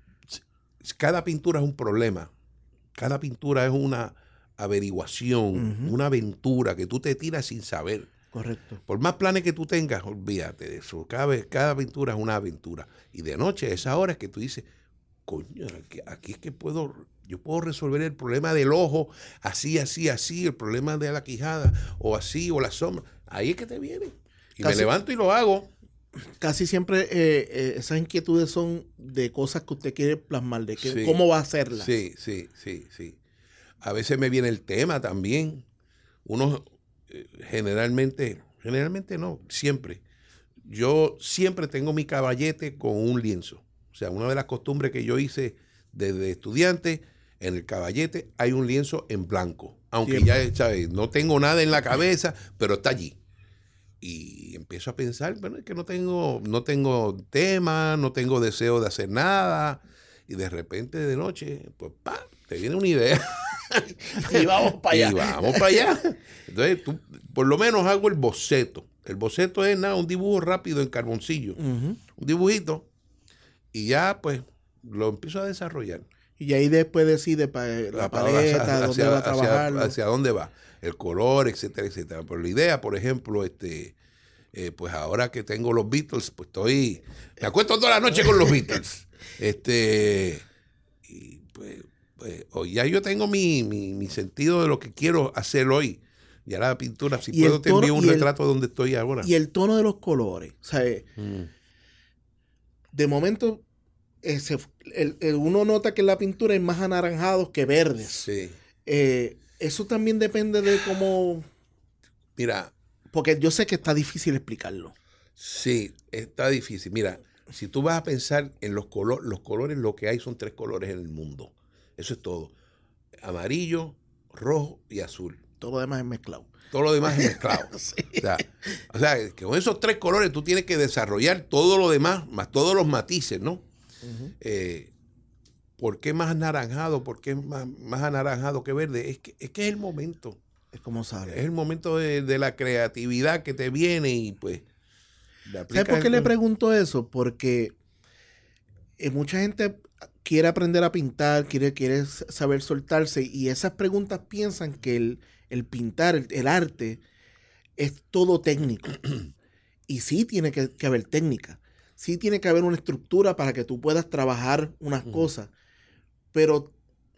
cada pintura es un problema, cada pintura es una averiguación, uh-huh. una aventura que tú te tiras sin saber.
Correcto.
Por más planes que tú tengas, olvídate de eso, cada, vez, cada pintura es una aventura, y de noche, a esa hora es que tú dices, coño, aquí, aquí es que puedo, yo puedo resolver el problema del ojo, así, así, así, el problema de la quijada, o así, o la sombra. Ahí es que te viene. Y casi, me levanto y lo hago.
Casi siempre eh, eh, esas inquietudes son de cosas que usted quiere plasmar, de que,
sí,
cómo va a hacerlas.
Sí, sí, sí, sí. A veces me viene el tema también. Uno eh, generalmente, generalmente no, siempre. Yo siempre tengo mi caballete con un lienzo. O sea, una de las costumbres que yo hice desde estudiante, en el caballete hay un lienzo en blanco. Aunque siempre. Ya, ¿sabes? No tengo nada en la cabeza, pero está allí. Y empiezo a pensar, bueno, es que no tengo, no tengo tema, no tengo deseo de hacer nada. Y de repente de noche, pues, ¡pam!, te viene una idea.
Y vamos para allá.
Y vamos para allá. Entonces, tú, por lo menos hago el boceto. El boceto es nada, un dibujo rápido en carboncillo. Uh-huh. Un dibujito. Y ya, pues, lo empiezo a desarrollar.
Y ahí después decide pa, la, la paleta, hacia, dónde va a trabajar.
Hacia, hacia dónde va, el color, etcétera, etcétera. Pero la idea, por ejemplo, este, eh, pues ahora que tengo los Beatles, pues estoy, me acuesto toda la noche con los Beatles. Este, y pues, pues hoy ya yo tengo mi, mi, mi sentido de lo que quiero hacer hoy. Ya la pintura, si puedo, te envío un retrato de donde estoy ahora.
Y el tono de los colores, o sea, mm. de momento, ese, el, el, uno nota que en la pintura hay más anaranjados que verdes.
Sí.
Eh, eso también depende de cómo...
Mira.
Porque yo sé que está difícil explicarlo.
Sí, está difícil. Mira, si tú vas a pensar en los colores, los colores, lo que hay son tres colores en el mundo. Eso es todo. Amarillo, rojo y azul.
Todo lo demás es mezclado.
Todo lo demás es mezclado. Sí. O sea, o sea, que con esos tres colores tú tienes que desarrollar todo lo demás, más todos los matices, ¿no? Uh-huh. Eh, ¿Por qué más anaranjado? ¿Por qué más, más anaranjado que verde? Es que, es que es el momento.
Es como sale.
Es el momento de, de la creatividad que te viene y pues...
¿Sabes por qué el... le pregunto eso? Porque eh, mucha gente quiere aprender a pintar, quiere, quiere saber soltarse y esas preguntas piensan que el, el pintar, el, el arte, es todo técnico. Y sí tiene que, que haber técnica. Sí tiene que haber una estructura para que tú puedas trabajar unas uh-huh. cosas. Pero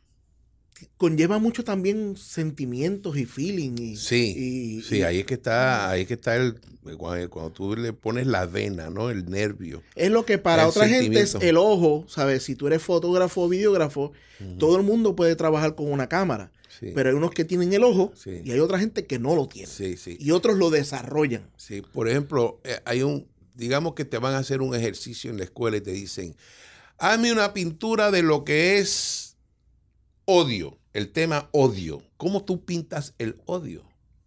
conlleva mucho también sentimientos y feeling. Y,
sí,
y,
sí,
y,
ahí es que está, ahí es que está el, cuando, cuando tú le pones la vena, ¿no? El nervio.
Es lo que para otra gente es el ojo, ¿sabes? Si tú eres fotógrafo o videógrafo, uh-huh. todo el mundo puede trabajar con una cámara. Sí. Pero hay unos que tienen el ojo sí. y hay otra gente que no lo tiene.
Sí, sí.
Y otros lo desarrollan.
Sí, por ejemplo, hay un, digamos que te van a hacer un ejercicio en la escuela y te dicen, hazme una pintura de lo que es odio, el tema odio. ¿Cómo tú pintas el odio?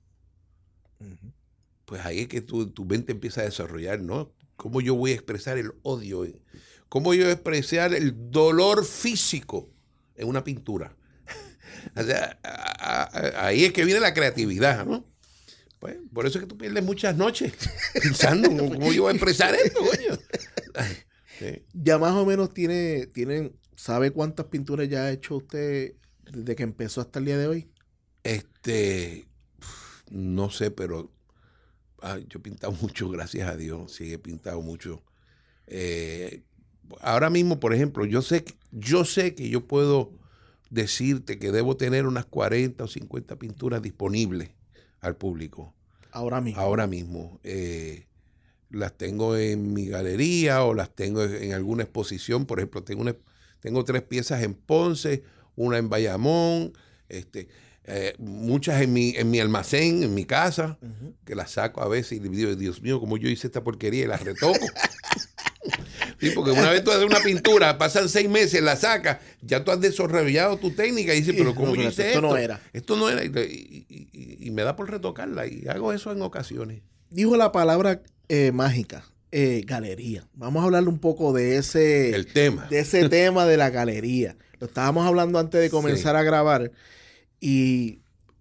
Uh-huh. Pues ahí es que tu, tu mente empieza a desarrollar, ¿no? ¿Cómo yo voy a expresar el odio? ¿Cómo yo voy a expresar el dolor físico en una pintura? O sea, a, a, ahí es que viene la creatividad, ¿no? Pues por eso es que tú pierdes muchas noches pensando cómo yo voy a expresar esto, coño. Sí.
Ya más o menos tiene, tienen, ¿sabe cuántas pinturas ya ha hecho usted desde que empezó hasta el día de hoy?
Este, no sé, pero ah, yo he pintado mucho, gracias a Dios. Sí, he pintado mucho. Eh, ahora mismo, por ejemplo, yo sé, que, yo sé que yo puedo decirte que debo tener unas cuarenta o cincuenta pinturas disponibles al público.
Ahora mismo.
Ahora mismo. Eh, las tengo en mi galería o las tengo en alguna exposición. Por ejemplo, tengo, una, tengo tres piezas en Ponce, una en Bayamón, este, eh, muchas en mi, en mi almacén, en mi casa, uh-huh. que las saco a veces y digo, Dios mío, como yo hice esta porquería y las retoco. Sí, porque una vez tú haces una pintura, pasan seis meses, la sacas, ya tú has desarrollado tu técnica y dices, pero ¿cómo no, yo hice esto? Esto no era. Esto no era. Y, y, y, y me da por retocarla y hago eso en ocasiones.
Dijo la palabra eh, mágica, eh, galería. Vamos a hablarle un poco de ese,
El tema.
de ese tema de la galería. Lo estábamos hablando antes de comenzar sí. a grabar. Y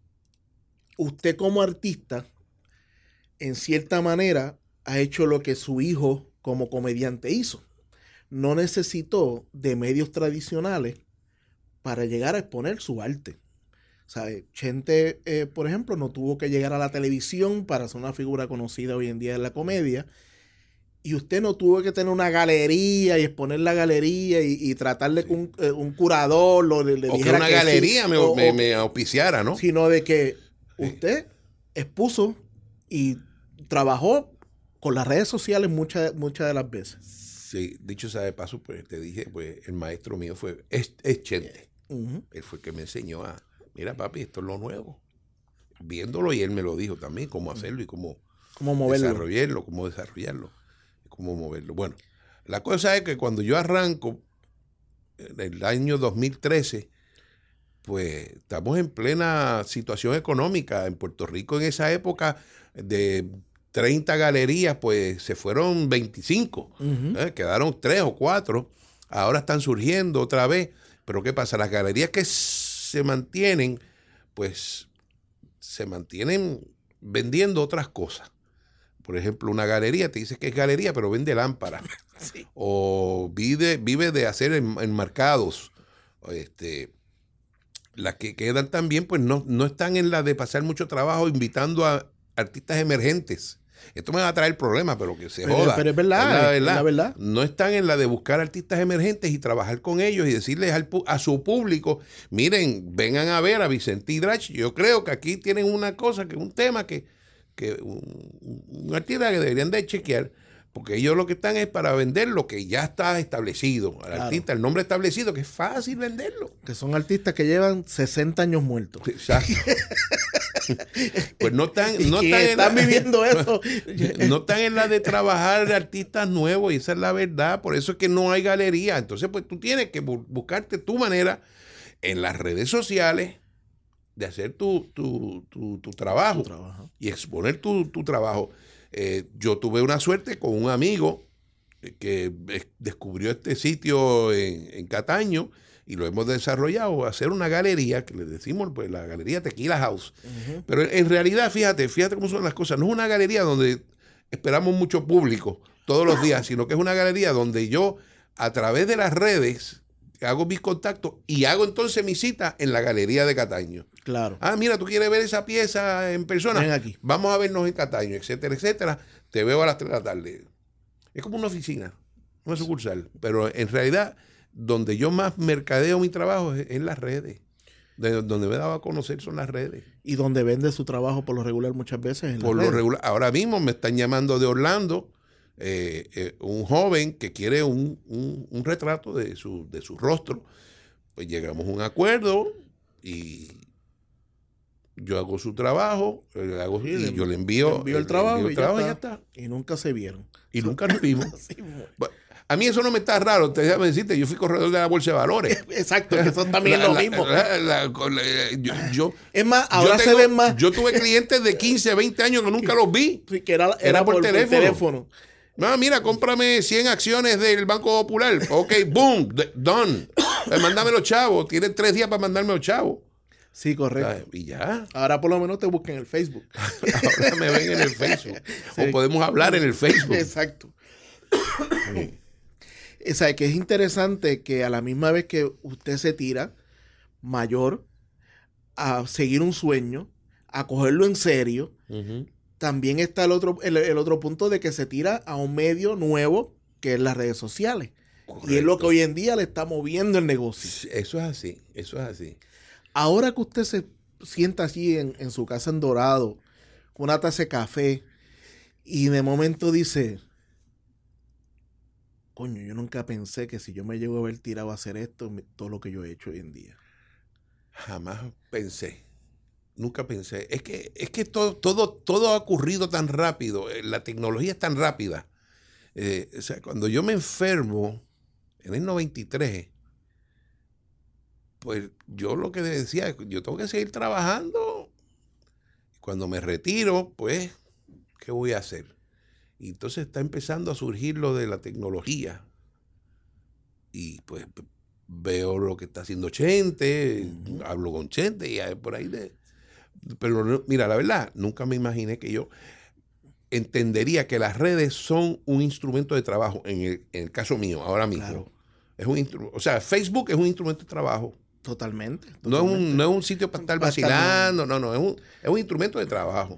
usted como artista, en cierta manera, ha hecho lo que su hijo como comediante hizo. No necesitó de medios tradicionales para llegar a exponer su arte. O sea, Chente, eh, por ejemplo, no tuvo que llegar a la televisión para ser una figura conocida hoy en día en la comedia. Y usted no tuvo que tener una galería y exponer la galería y, y tratarle sí. con un, eh, un curador. Lo, le, le
o
dijera
que una
que
galería
sí,
me,
o,
me,
o,
me auspiciara, ¿no?
Sino de que usted sí. expuso y trabajó con las redes sociales muchas muchas de las veces.
Sí, dicho sea de paso, pues te dije, pues el maestro mío fue, es, es Chente. Uh-huh. Él fue el que me enseñó a, mira papi, esto es lo nuevo. Viéndolo y él me lo dijo también, cómo hacerlo y cómo,
¿Cómo moverlo?
desarrollarlo, cómo desarrollarlo, cómo moverlo. Bueno, la cosa es que cuando yo arranco, en el año dos mil trece, pues estamos en plena situación económica. En Puerto Rico en esa época de treinta galerías, pues se fueron veinticinco. Uh-huh. ¿eh? Quedaron tres o cuatro. Ahora están surgiendo otra vez. Pero ¿qué pasa? Las galerías que se mantienen, pues se mantienen vendiendo otras cosas. Por ejemplo, una galería te dice que es galería, pero vende lámparas. Sí. O vive, vive de hacer enmarcados. Este, las que quedan también, pues no, no están en la de pasar mucho trabajo invitando a artistas emergentes. Esto me va a traer problemas, pero que se
pero,
joda.
Pero es verdad, es la verdad. Es la verdad.
No están en la de buscar artistas emergentes y trabajar con ellos y decirles al, a su público, miren, vengan a ver a Vicente Hidrach. Yo creo que aquí tienen una cosa, que un tema que, que un, un artista que deberían de chequear, porque ellos lo que están es para vender lo que ya está establecido. Al claro. artista, el nombre establecido, que es fácil venderlo.
Que son artistas que llevan sesenta años muertos.
Exacto. Pues no están, no
están, están
la,
viviendo eso.
No están en la de trabajar de artistas nuevos, y esa es la verdad. Por eso es que no hay galería. Entonces, pues tú tienes que bu- buscarte tu manera en las redes sociales de hacer tu, tu, tu, tu trabajo,
tu trabajo
y exponer tu, tu trabajo. Eh, yo tuve una suerte con un amigo que descubrió este sitio en, en Cataño, y lo hemos desarrollado, hacer una galería, que le decimos pues la galería Tequila House. Uh-huh. Pero en realidad, fíjate, fíjate cómo son las cosas. No es una galería donde esperamos mucho público todos los días, sino que es una galería donde yo, a través de las redes, hago mis contactos y hago entonces mi cita en la galería de Cataño.
Claro.
Ah, mira, tú quieres ver esa pieza en persona.
Ven aquí.
Vamos a vernos en Cataño, etcétera, etcétera. Te veo a las tres de la tarde. Es como una oficina, una sucursal. Pero en realidad, donde yo más mercadeo mi trabajo es en las redes. De donde me daba a conocer son las redes.
Y donde vende su trabajo por lo regular muchas veces en
Por
las
lo
redes.
regular. Ahora mismo me están llamando de Orlando, eh, eh, un joven que quiere un, un, un retrato de su, de su rostro. Pues llegamos a un acuerdo y yo hago su trabajo, le hago,
sí,
y
le,
yo le envío,
le envío el trabajo,
envío el
y,
trabajo
ya
y ya
está.
está.
Y nunca se vieron.
Y nunca nos vimos.
Sí,
bueno, a mí eso no me está raro. Te déjame decirte, yo fui corredor de la Bolsa de Valores.
Exacto, que son también
la,
lo
la,
mismo.
La, la, la, yo, yo,
es más, ahora
yo tengo,
se ven más.
Yo tuve clientes de quince, veinte años que nunca los vi.
Sí, que era, era,
era por, por teléfono. Por teléfono. No, mira, cómprame cien acciones del Banco Popular. Ok, boom, done. Mándame los chavos. Tienes tres días para mandarme los chavos.
Sí, correcto.
Y ya.
Ahora por lo menos te buscan en el Facebook.
Ahora me ven en el Facebook. Sí. O podemos hablar en el Facebook.
Exacto. Sí. O sea, que es interesante que a la misma vez que usted se tira mayor a seguir un sueño, a cogerlo en serio, uh-huh. También está el otro, el, el otro punto de que se tira a un medio nuevo que es las redes sociales. Correcto. Y es lo que hoy en día le está moviendo el negocio.
Eso es así, eso es así.
Ahora que usted se sienta allí en, en su casa en Dorado, con una taza de café, y de momento dice, coño, yo nunca pensé que si yo me llego a ver tirado a hacer esto, todo lo que yo he hecho hoy en día.
Jamás pensé. Nunca pensé. Es que, es que todo, todo, todo ha ocurrido tan rápido. La tecnología es tan rápida. Eh, o sea, cuando yo me enfermo en el noventa y tres, pues yo lo que decía, yo tengo que seguir trabajando. Cuando me retiro, pues, ¿qué voy a hacer? Y entonces está empezando a surgir lo de la tecnología. Y pues veo lo que está haciendo Chente, uh-huh. Hablo con Chente y hay por ahí de... Pero mira, la verdad, nunca me imaginé que yo entendería que las redes son un instrumento de trabajo, en el, en el caso mío, ahora mismo. Claro. Es un instru- o sea, Facebook es un instrumento de trabajo.
Totalmente. totalmente.
No, es un, no es un sitio para estar vacilando, no, no, es un, es un instrumento de trabajo.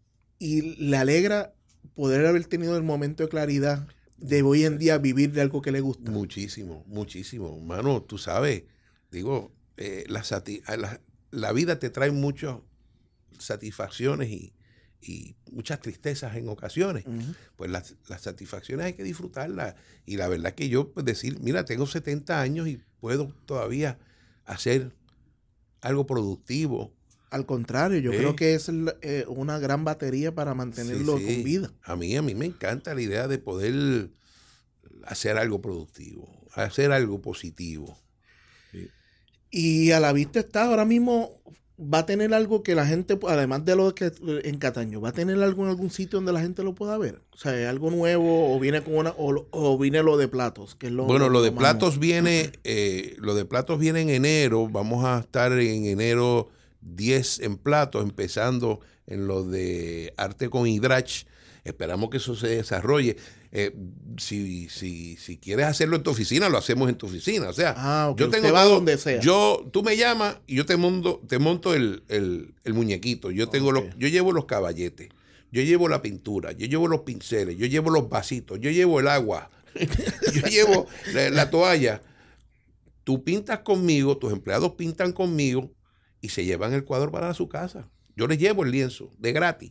Y le alegra poder haber tenido el momento de claridad de hoy en día vivir de algo que le gusta.
Muchísimo, muchísimo. Mano, tú sabes, digo, eh, la, sati- la, la vida te trae muchas satisfacciones y, y muchas tristezas en ocasiones. Uh-huh. Pues las, las satisfacciones hay que disfrutarlas. Y la verdad que yo pues, decir, mira, tengo setenta años y puedo todavía hacer algo productivo.
Al contrario, yo ¿Eh? creo que es eh, una gran batería para mantenerlo sí, sí. con vida.
A mí, a mí me encanta la idea de poder hacer algo productivo, hacer algo positivo.
Sí. Y a la vista está, ahora mismo va a tener algo que la gente, además de lo que en Cataño, va a tener algo en algún sitio donde la gente lo pueda ver. O sea, ¿es algo nuevo o viene con una o, o viene lo de platos? Que es lo,
bueno,
lo,
lo de
lo
platos viene, eh, lo de platos viene en enero. Vamos a estar en enero diez en platos, empezando en lo de arte con Hidrach. Esperamos que eso se desarrolle. Eh, si, si, si quieres hacerlo en tu oficina, lo hacemos en tu oficina. O sea,
ah, okay.
yo tengo
Usted va
todo,
donde sea.
Yo, tú me llamas y yo te monto, te monto el, el, el muñequito. Yo tengo okay. los, yo llevo los caballetes, yo llevo la pintura, yo llevo los pinceles, yo llevo los vasitos, yo llevo el agua, yo llevo la, la toalla. Tú pintas conmigo, tus empleados pintan conmigo y se llevan el cuadro para su casa. Yo les llevo el lienzo de gratis.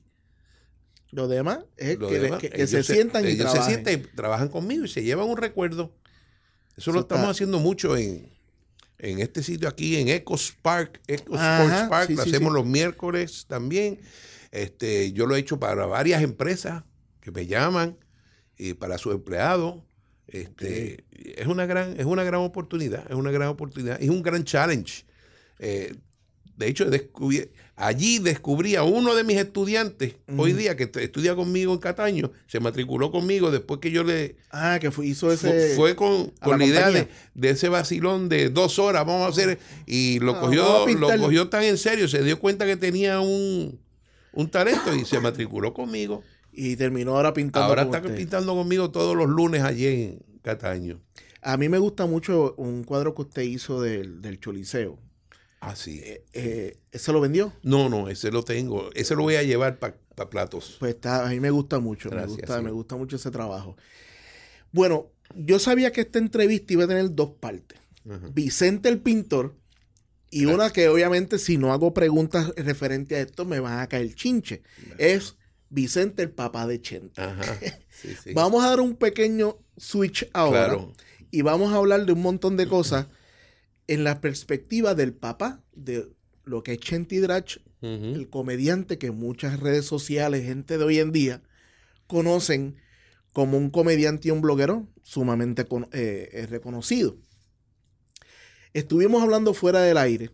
Lo demás es
lo
que,
demás,
que, que se, se sientan y
ellos
trabajen.
se sientan y trabajan conmigo y se llevan un recuerdo. Eso, Eso lo estamos está. haciendo mucho en, en este sitio aquí, en Ecos Park, Ecos Sports Park. Sí, lo sí, hacemos sí. los miércoles también. Este, yo lo he hecho para varias empresas que me llaman y para sus empleados. Este, okay. es una gran, es una gran oportunidad, es una gran oportunidad, es un gran challenge. Eh, de hecho, descubrí, allí descubrí a uno de mis estudiantes, mm. hoy día, que estudia conmigo en Cataño, se matriculó conmigo después que yo le...
Ah, que fue, hizo ese...
Fue, fue con, con la, la idea de, de ese vacilón de dos horas, vamos a hacer... Y lo, ah, cogió, lo cogió tan en serio, se dio cuenta que tenía un, un talento y se matriculó conmigo.
Y terminó ahora pintando
Ahora
con
está
usted.
pintando conmigo todos los lunes allí en Cataño.
A mí me gusta mucho un cuadro que usted hizo del, del Choliseo.
Ah, sí.
Eh, eh, ¿Ese lo vendió?
No, no, ese lo tengo. Ese lo voy a llevar para pa platos.
Pues está, a mí me gusta mucho.
Gracias,
me, gusta,
sí.
me gusta mucho ese trabajo. Bueno, yo sabía que esta entrevista iba a tener dos partes. Uh-huh. Vicente el pintor y Gracias. Una que obviamente si no hago preguntas referentes a esto me van a caer chinche. Gracias. Es Vicente el papá de Chente.
Ajá. Sí, sí.
Vamos a dar un pequeño switch ahora.
Claro.
Y vamos a hablar de un montón de cosas en la perspectiva del papá, de lo que es Chente Hidrach, uh-huh. el comediante que muchas redes sociales, gente de hoy en día, conocen como un comediante y un bloguero sumamente con, eh, reconocido. Estuvimos hablando fuera del aire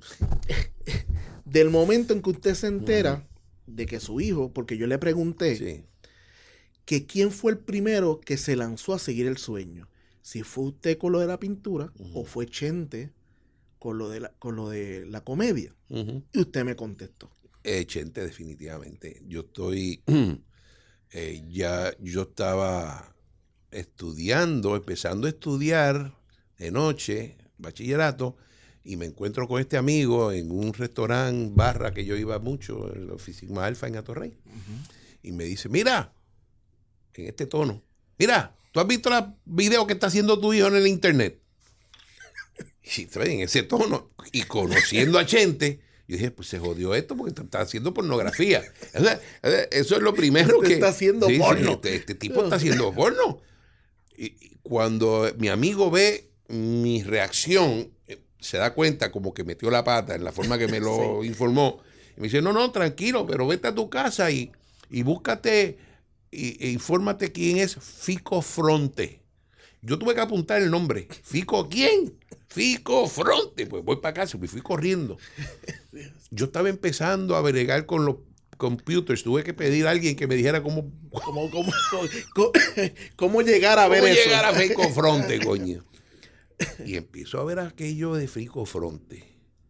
del momento en que usted se entera uh-huh. de que su hijo, porque yo le pregunté
sí.
que quién fue el primero que se lanzó a seguir el sueño. Si fue usted con lo de la pintura uh-huh. o fue Chente con lo de la, con lo de la comedia. Uh-huh. Y usted me contestó.
Eh, Chente, definitivamente. Yo estoy, eh, ya, yo estaba estudiando, empezando a estudiar de noche, bachillerato, y me encuentro con este amigo en un restaurante barra que yo iba mucho, en la oficina Alfa en Atorrey. Uh-huh. Y me dice, mira, en este tono, mira, ¿tú has visto los videos que está haciendo tu hijo en el internet? Y en ese tono, y conociendo a Chente, yo dije, pues se jodió esto porque está haciendo pornografía. O sea, eso es lo primero
este
que...
Está haciendo
sí,
porno.
Sí, este, este tipo está haciendo porno. Y, y cuando mi amigo ve mi reacción, se da cuenta como que metió la pata en la forma que me lo sí. informó. Y me dice, no, no, tranquilo, pero vete a tu casa y, y búscate, y, e infórmate quién es Fico Fronte. Yo tuve que apuntar el nombre. ¿Fico quién? Fico Fronte. Pues voy para casa, me fui corriendo. Yo estaba empezando a bregar con los computers. Tuve que pedir a alguien que me dijera cómo...
¿Cómo, cómo, cómo, cómo llegar a ver
cómo
eso?
¿Cómo llegar a Fico Fronte, coño? Y empiezo a ver aquello de Fico Fronte.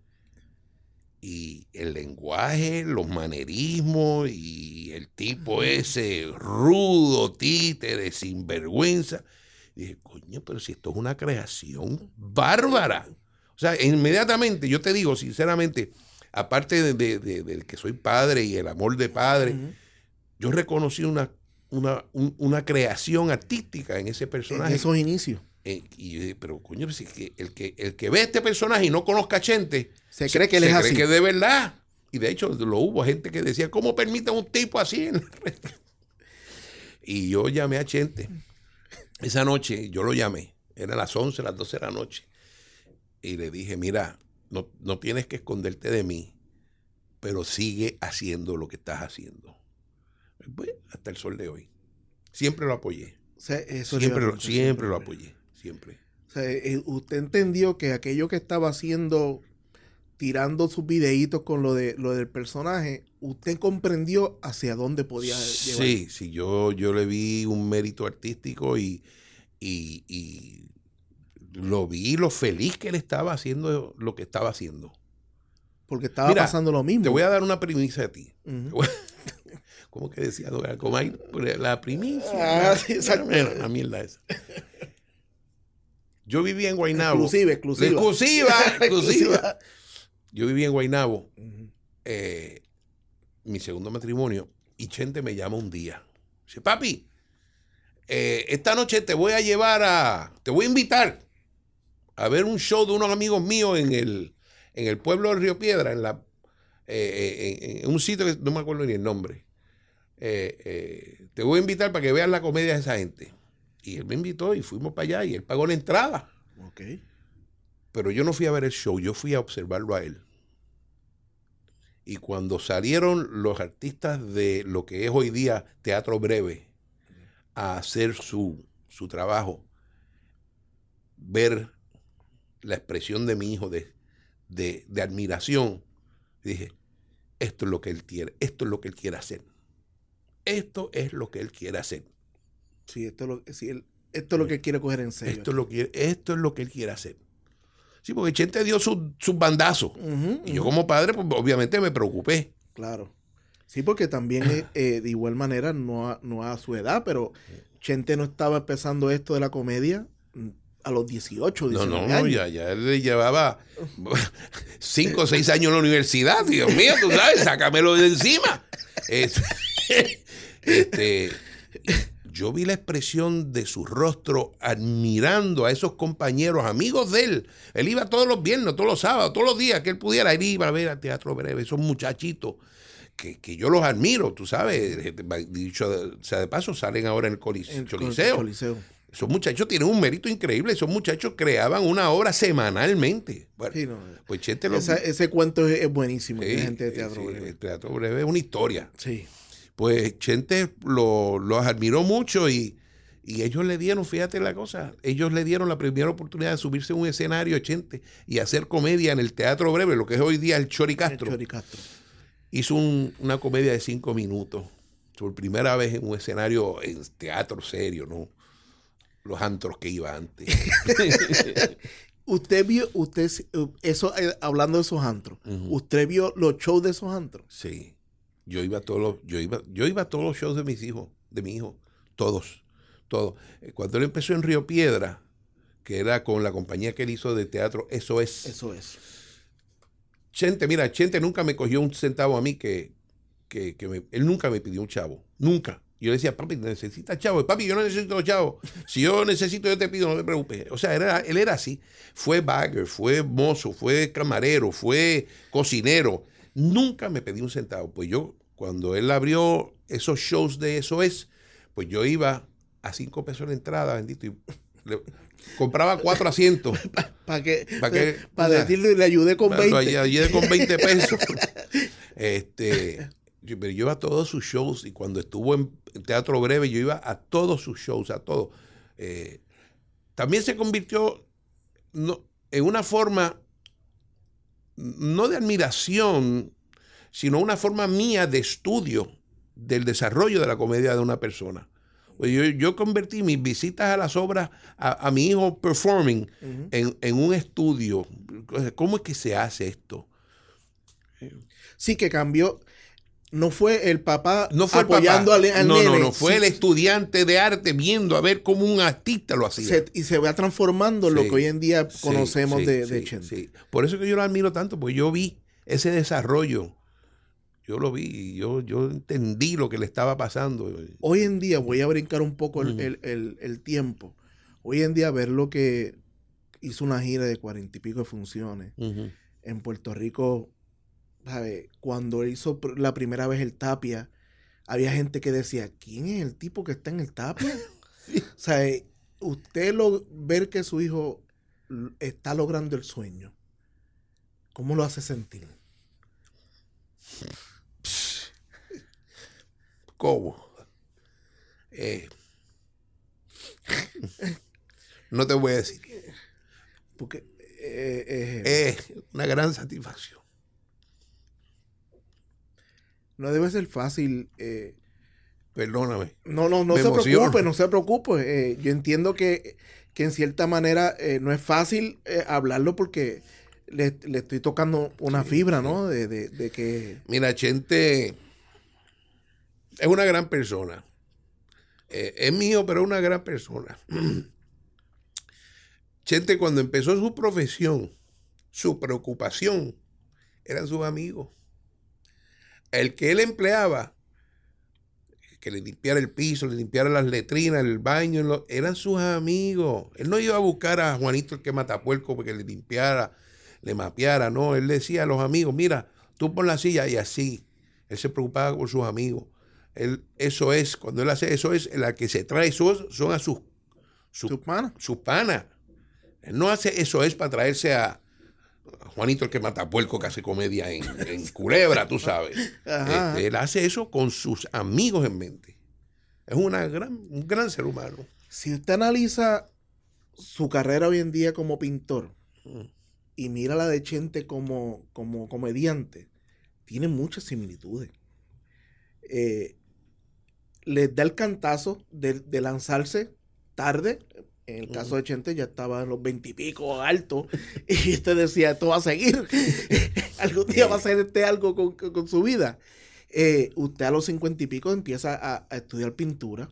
Y el lenguaje, los manerismos y el tipo ese rudo, títere, sinvergüenza. Y dije, coño, pero si esto es una creación bárbara. O sea, inmediatamente, yo te digo, sinceramente, aparte de, de, de, de que soy padre y el amor de padre, uh-huh. yo reconocí una, una, un, una creación artística en ese personaje.
En esos inicios.
Eh, y yo dije, pero coño, pues, que el, que, el que ve este personaje y no conozca a Chente,
se cree que él
se
es
cree
así.
que es de verdad. Y de hecho, lo hubo gente que decía, ¿cómo permite a un tipo así en la red? Y yo llamé a Chente. Esa noche yo lo llamé, eran las once, las doce de la noche, y le dije, mira, no, no tienes que esconderte de mí, pero sigue haciendo lo que estás haciendo. Pues, hasta el sol de hoy. Siempre lo apoyé.
O sea, eso
siempre lo, siempre, siempre lo apoyé, siempre.
O sea, usted entendió que aquello que estaba haciendo, tirando sus videitos con lo de lo del personaje, usted comprendió hacia dónde podía llevar.
Sí, sí, yo, yo le vi un mérito artístico y, y, y lo vi lo feliz que él estaba haciendo lo que estaba haciendo.
Porque estaba
Mira,
pasando lo mismo.
Te voy a dar una primicia a ti.
Uh-huh.
¿Cómo que decía Don Alcomay? La primicia.
Ah,
la,
sí, exacto.
La, la mierda esa. Yo vivía en Guaynabo.
Exclusiva, exclusiva.
Exclusiva, exclusiva. Yo vivía en Guaynabo. Uh-huh. Eh, mi segundo matrimonio. Y Chente me llama un día. Dice, papi, eh, esta noche te voy a llevar a... Te voy a invitar a ver un show de unos amigos míos en el, en el pueblo de Río Piedra, en, la, eh, en, en un sitio que no me acuerdo ni el nombre. Eh, eh, te voy a invitar para que veas la comedia de esa gente. Y él me invitó y fuimos para allá y él pagó la entrada.
Okay.
Pero yo no fui a ver el show, yo fui a observarlo a él. Y cuando salieron los artistas de lo que es hoy día Teatro Breve a hacer su, su trabajo, ver la expresión de mi hijo de, de, de admiración, dije, esto es lo que él quiere, esto es lo que él quiere hacer. Esto es lo que él quiere hacer.
Sí, esto es lo, sí, él, esto es lo que él quiere coger en serio.
Esto es lo que, esto es lo que él quiere hacer. Sí, porque Chente dio sus su bandazos. Uh-huh, y uh-huh. yo como padre, pues obviamente me preocupé.
Claro. Sí, porque también eh, de igual manera, no a, no a su edad, pero Chente no estaba empezando esto de la comedia a los dieciocho, diecinueve
no, no,
años.
Ya, ya él le llevaba cinco o seis años en la universidad. Dios mío, tú sabes, sácamelo de encima. Es, este, yo vi la expresión de su rostro admirando a esos compañeros, amigos de él. Él iba todos los viernes, todos los sábados, todos los días que él pudiera. Él iba a ver al Teatro Breve, esos muchachitos que, que yo los admiro, tú sabes. Dicho sea de paso, salen ahora en el Coliseo.
El Coliseo. Coliseo.
Esos muchachos tienen un mérito increíble. Esos muchachos creaban una obra semanalmente. Bueno,
sí, no,
pues Chente lo...
Esa, ese cuento es, es buenísimo.
Sí,
de gente de Teatro
sí,
Breve.
El Teatro Breve es una historia.
Sí.
Pues Chente lo, los admiró mucho y, y ellos le dieron, fíjate la cosa, ellos le dieron la primera oportunidad de subirse a un escenario, Chente, y hacer comedia en el Teatro Breve, lo que es hoy día el Chori Castro.
El Chori Castro.
Hizo un, una comedia de cinco minutos, por primera vez en un escenario en teatro serio, ¿no? Los antros que iba antes.
Usted vio, usted, eso, hablando de esos antros, uh-huh. ¿Usted vio los shows de esos antros?
Sí. Yo iba a todos los, yo iba, yo iba a todos los shows de mis hijos, de mi hijo, todos. todo. Cuando él empezó en Río Piedra, que era con la compañía que él hizo de teatro, Eso Es.
Eso es.
Chente, mira, Chente nunca me cogió un centavo a mí que, que, que me, él nunca me pidió un chavo, nunca. Yo le decía, papi, necesitas chavo. Papi, yo no necesito chavo. Si yo necesito, yo te pido, no te preocupes. O sea, era, él era así. Fue bagger, fue mozo, fue camarero, fue cocinero. Nunca me pidió un centavo. Pues yo, cuando él abrió esos shows de Eso Es, pues yo iba a cinco pesos la entrada, bendito, y le, compraba cuatro asientos.
Para que,
pa que,
pa decirle, le ayudé con veinte.
Le ayudé con veinte pesos. este... Pero yo iba a todos sus shows y cuando estuvo en Teatro Breve yo iba a todos sus shows, a todos. Eh, también se convirtió no, en una forma, no de admiración, sino una forma mía de estudio del desarrollo de la comedia de una persona. Pues yo, yo convertí mis visitas a las obras, a, a mi hijo performing, uh-huh. en, en un estudio. ¿Cómo es que se hace esto?
Sí, que cambió. No fue el papá
no fue
apoyando
el papá.
al, al
no,
nene.
No, no, fue
sí.
el estudiante de arte viendo a ver cómo un artista lo hacía.
Se, y se va transformando en sí, lo que hoy en día conocemos
sí,
de,
sí,
de Chente.
Sí. Por eso que yo lo admiro tanto, porque yo vi ese desarrollo. Yo lo vi, yo, yo entendí lo que le estaba pasando.
Hoy en día, voy a brincar un poco el, uh-huh. el, el, el tiempo. Hoy en día, ver lo que hizo una gira de cuarenta y pico de funciones uh-huh. en Puerto Rico. ¿Sabe? Cuando hizo la primera vez el Tapia, había gente que decía, ¿quién es el tipo que está en el Tapia? Sí. O sea, usted lo, ver que su hijo está logrando el sueño, ¿cómo lo hace sentir?
¿Cómo? Eh, no te voy a decir.
Porque eh, eh,
es una gran satisfacción.
No debe ser fácil. Eh,
Perdóname.
No, no, no se preocupe, no se preocupe. Eh, yo entiendo que, que en cierta manera eh, no es fácil eh, hablarlo porque le, le estoy tocando una sí, fibra, sí. ¿no? De, de, de que...
Mira, Chente es una gran persona. Eh, es mío, pero es una gran persona. Chente, cuando empezó su profesión, su preocupación eran sus amigos. El que él empleaba, que le limpiara el piso, le limpiara las letrinas, el baño, lo, eran sus amigos. Él no iba a buscar a Juanito el que matapuerco porque le limpiara, le mapeara, no. Él decía a los amigos, mira, tú pon la silla y así. Él se preocupaba por sus amigos. Él, eso es, cuando él hace eso es, la que se trae son, son a sus sus
¿Su pana?
Sus panas. Él no hace eso es para traerse a Juanito el que mata puerco que hace comedia en, en Culebra, tú sabes. Este, él hace eso con sus amigos en mente. Es una gran, un gran ser humano.
Si usted analiza su carrera hoy en día como pintor mm. y mira la de Chente como, como comediante, tiene muchas similitudes. Eh, les da el cantazo de, de lanzarse tarde. En el caso de Chente ya estaba en los veintipico alto y usted decía, esto va a seguir. Algún día va a hacer este algo con, con, con su vida. Eh, usted a los cincuenta y pico empieza a, a estudiar pintura.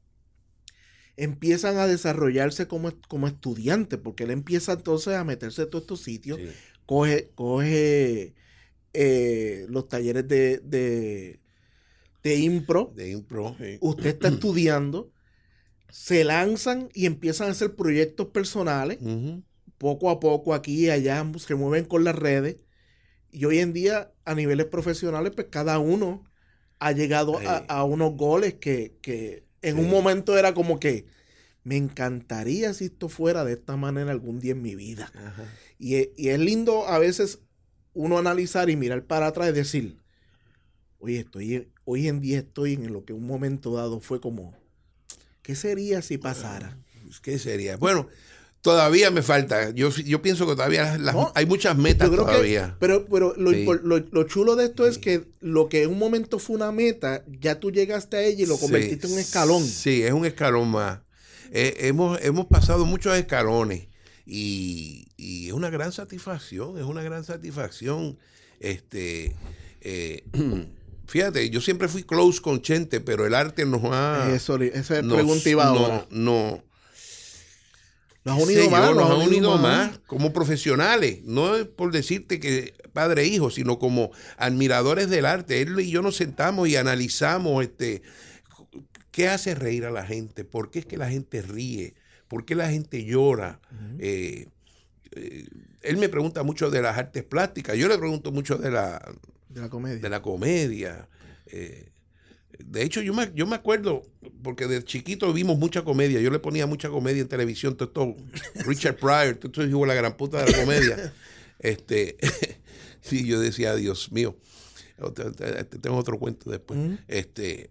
Empiezan a desarrollarse como, como estudiante, porque él empieza entonces a meterse en todos estos sitios. Sí. Coge, coge eh, los talleres de, de, de impro.
De impro, sí.
Usted está estudiando. Se lanzan y empiezan a hacer proyectos personales. Uh-huh. Poco a poco, aquí y allá, se mueven con las redes. Y hoy en día, a niveles profesionales, pues cada uno ha llegado a, a unos goles que, que en sí. un momento era como que me encantaría si esto fuera de esta manera algún día en mi vida. Uh-huh. Y, y es lindo a veces uno analizar y mirar para atrás y decir, oye, estoy, hoy en día estoy en lo que un momento dado fue como... ¿Qué sería si pasara?
¿Qué sería? Bueno, todavía me falta. Yo, yo pienso que todavía las, no, hay muchas metas todavía.
Que, pero pero lo, sí. lo, lo chulo de esto sí. es que lo que en un momento fue una meta, ya tú llegaste a ella y lo convertiste sí. en un escalón.
Sí, es un escalón más. Eh, hemos, hemos pasado muchos escalones y, y es una gran satisfacción, es una gran satisfacción este, eh, fíjate, yo siempre fui close con Chente, pero el arte nos ha...
Eso, esa
nos,
pregunta iba ahora.
No, no,
nos ha unido más,
yo,
nos
ha unido más,
más
como profesionales, no es por decirte que padre e hijo, sino como admiradores del arte. Él y yo nos sentamos y analizamos este, qué hace reír a la gente, por qué es que la gente ríe, por qué la gente llora. Uh-huh. eh, eh, él me pregunta mucho de las artes plásticas, yo le pregunto mucho de la,
de la comedia.
De la comedia. Eh, De hecho, yo me, yo me acuerdo, porque de chiquito vimos mucha comedia. Yo le ponía mucha comedia en televisión. Todo esto, Richard Pryor, todo esto dijo la gran puta de la comedia. Este, sí, yo decía, Dios mío, tengo otro cuento después. Uh-huh. Este,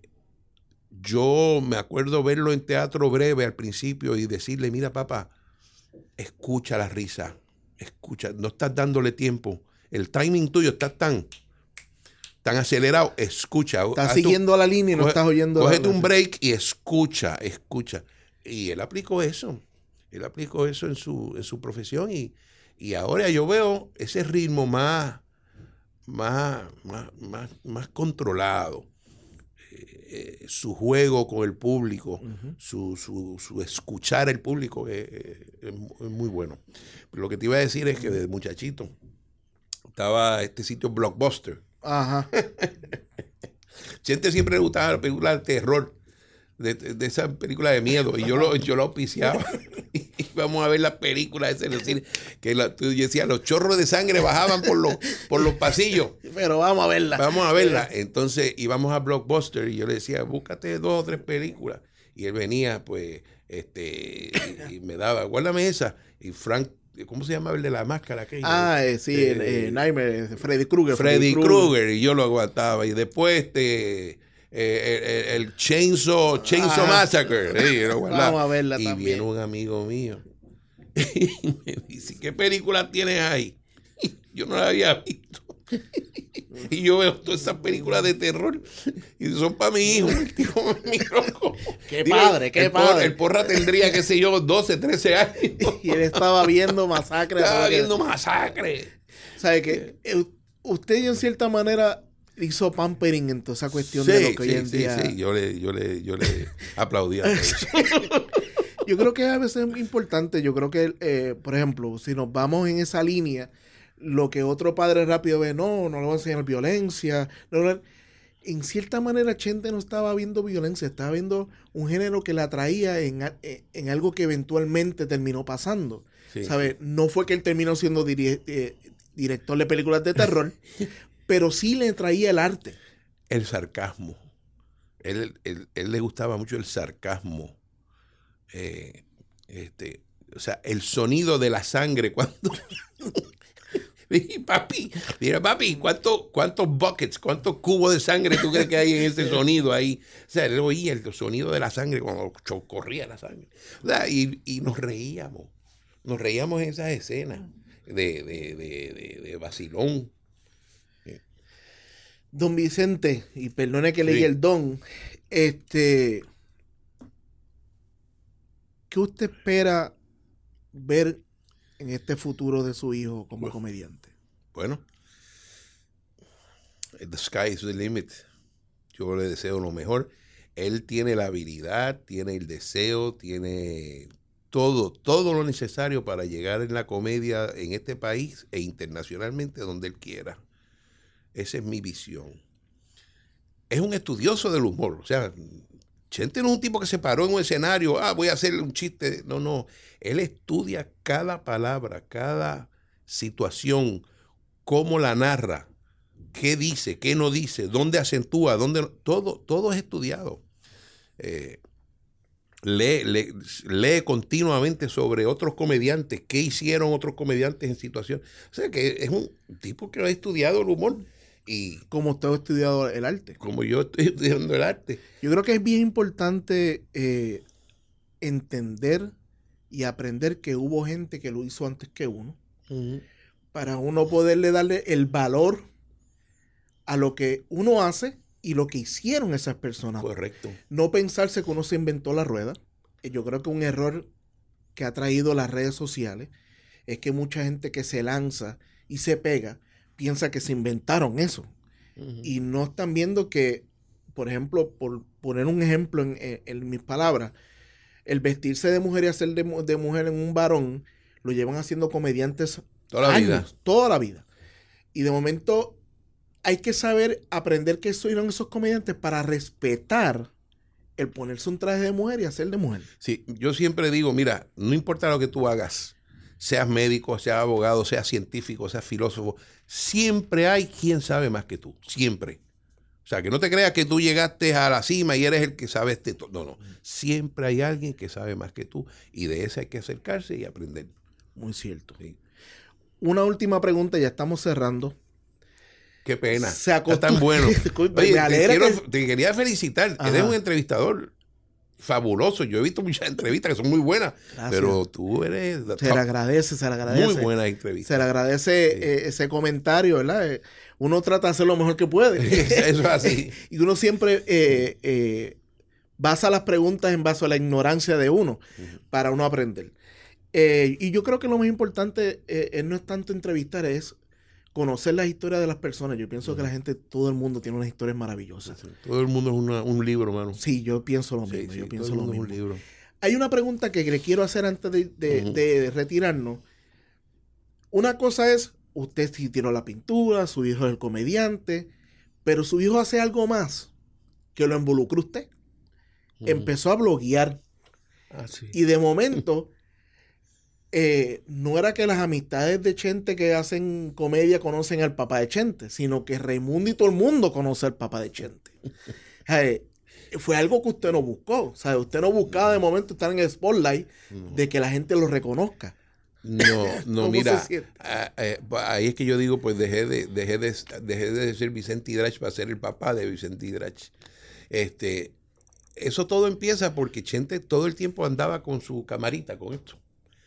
yo me acuerdo verlo en Teatro Breve al principio y decirle, mira, papá, escucha la risa, escucha, no estás dándole tiempo. El timing tuyo está tan... tan acelerado, escucha.
Estás siguiendo tu, la línea y no coge, estás oyendo.
Cógete un break y escucha, escucha. Y él aplicó eso. Él aplicó eso en su, en su profesión y, y ahora yo veo ese ritmo más, más, más, más, más controlado. Eh, eh, su juego con el público, uh-huh. su, su, su escuchar al público es, es, es muy bueno. Pero lo que te iba a decir es que desde muchachito estaba este sitio Blockbuster.
Ajá.
Chente siempre le gustaba la película de terror, de, de, de esa película de miedo, y yo lo, yo lo auspiciaba. Y íbamos a ver las películas ese, decir, que la, tú decías, los chorros de sangre bajaban por los, por los pasillos.
Pero vamos a verla.
Vamos a verla. Entonces íbamos a Blockbuster y yo le decía, búscate dos o tres películas. Y él venía, pues, este, y, y me daba, guárdame esa. Y Frank, ¿cómo se llama el de la máscara? Aquella?
Ah, eh, sí, eh, el, eh, Nightmare, Freddy Krueger.
Freddy Krueger, y yo lo aguantaba. Y después este, eh, el, el Chainsaw, Chainsaw Massacre. Sí, lo
Vamos a verla
y
también.
viene un amigo mío y me dice, ¿qué película tienes ahí? Y yo no la había visto. Y yo veo todas esas películas de terror y son para mi hijo. El tío me
qué Digo, padre, qué
el
padre.
Porra, el porra tendría, qué sé yo, doce, trece años.
Y él estaba viendo Masacre.
Estaba viendo Masacre.
¿Sabe qué? Usted en cierta manera hizo pampering en toda esa cuestión
sí,
de lo que
sí,
hoy en
sí,
día...
Sí, yo le, yo le, yo le aplaudía.
Yo creo que a veces es importante. Yo creo que, eh, por ejemplo, si nos vamos en esa línea, lo que otro padre rápido ve, no, no le voy a enseñar violencia. No, no, en cierta manera, Chente no estaba viendo violencia, estaba viendo un género que la atraía en, en algo que eventualmente terminó pasando. Sí. ¿Sabe? No fue que él terminó siendo diri- eh, director de películas de terror, pero sí le traía el arte.
El sarcasmo. Él, él, él le gustaba mucho el sarcasmo. Eh, este, o sea, el sonido de la sangre cuando... papi, mira papi, ¿cuántos cuántos buckets, cuántos cubos de sangre tú crees que hay en ese sonido ahí? O sea, él oía el sonido de la sangre cuando corría la sangre. O sea, y, y nos reíamos, nos reíamos en esas escenas de, de, de, de, de vacilón.
Don Vicente, y perdone que le diga
sí.
el don, este, ¿qué usted espera ver en este futuro de su hijo como
bueno,
comediante?
Bueno, the sky is the limit. Yo le deseo lo mejor. Él tiene la habilidad, tiene el deseo, tiene todo, todo lo necesario para llegar en la comedia en este país e internacionalmente donde él quiera. Esa es mi visión. Es un estudioso del humor. O sea, Chente no es un tipo que se paró en un escenario, ah, voy a hacer un chiste. No, no. Él estudia cada palabra, cada situación, cómo la narra, qué dice, qué no dice, dónde acentúa, dónde... Todo, todo es estudiado. Eh, lee, lee, lee continuamente sobre otros comediantes, qué hicieron otros comediantes en situación. O sea, que es un tipo que ha estudiado el humor. Y
como usted ha estudiado el arte.
Como yo estoy estudiando el arte.
Yo creo que es bien importante eh, entender y aprender que hubo gente que lo hizo antes que uno. Uh-huh. Para uno poderle darle el valor a lo que uno hace y lo que hicieron esas personas.
Correcto.
No pensarse que uno se inventó la rueda. Yo creo que un error que ha traído las redes sociales es que mucha gente que se lanza y se pega piensa que se inventaron eso. Uh-huh. Y no están viendo que, por ejemplo, por poner un ejemplo en, en, en mis palabras, el vestirse de mujer y hacer de, de mujer en un varón, lo llevan haciendo comediantes
toda la
años,
vida.
toda la vida. Y de momento hay que saber aprender qué son esos comediantes para respetar el ponerse un traje de mujer y hacer de mujer.
Sí, yo siempre digo, mira, no importa lo que tú hagas, seas médico, seas abogado, seas científico, seas filósofo, siempre hay quien sabe más que tú, siempre. O sea, que no te creas que tú llegaste a la cima y eres el que sabe de todo. No, no, siempre hay alguien que sabe más que tú y de ese hay que acercarse y aprender.
Muy cierto.
Sí.
Una última pregunta, ya estamos cerrando.
Qué pena.
Se acostum-
Está tan bueno. Oye,
me
te, quiero,
que...
te quería felicitar.
Ajá.
Eres un entrevistador fabuloso. Yo he visto muchas entrevistas que son muy buenas. Gracias. Pero tú eres...
Se le agradece, se le agradece.
Muy buena entrevista.
Se le agradece sí. eh, ese comentario, ¿verdad? Eh, uno trata de hacer lo mejor que puede.
Eso es así.
Y uno siempre eh, eh, basa las preguntas en base a la ignorancia de uno, uh-huh. para uno aprender. Eh, y yo creo que lo más importante eh, no es tanto entrevistar, es conocer las historias de las personas. Yo pienso uh-huh. que la gente, todo el mundo tiene unas historias maravillosas.
Sí, todo el mundo es una, un libro, hermano.
Sí, yo pienso lo
sí,
mismo.
Sí,
yo pienso
todo el
lo
mundo
mismo.
Es un libro.
Hay una pregunta que le quiero hacer antes de, de, uh-huh. de retirarnos. Una cosa es, usted sí tiró la pintura, su hijo es el comediante, pero su hijo hace algo más que lo involucre usted. Uh-huh. Empezó a bloguear.
Ah, sí.
Y de momento... Eh, no era que las amistades de Chente que hacen comedia conocen al papá de Chente, sino que Raimundo y todo el mundo conoce al papá de Chente. eh, fue algo que usted no buscó. O sea, usted no buscaba de momento estar en el spotlight no. de que la gente lo reconozca.
No, no, mira, a, a, ahí es que yo digo, pues dejé de, dejé de, dejé de ser Vicente Hidrach para ser el papá de Vicente Hidrach. Este, eso todo empieza porque Chente todo el tiempo andaba con su camarita, con esto.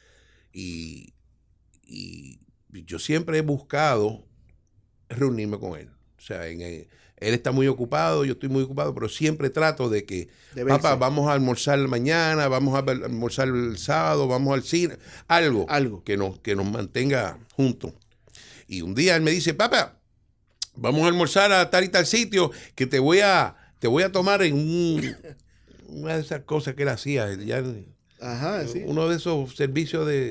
Y, y yo siempre he buscado reunirme con él. O sea, en el, él está muy ocupado, yo estoy muy ocupado, pero siempre trato de que, de papá, vamos a almorzar mañana, vamos a almorzar el sábado, vamos al cine, algo,
algo.
Que, nos, que nos mantenga juntos. Y un día él me dice, papá, vamos a almorzar a tal y tal sitio, que te voy a, te voy a tomar en un, una de esas cosas que él hacía. Ya,
Ajá, sí.
Uno de esos servicios de...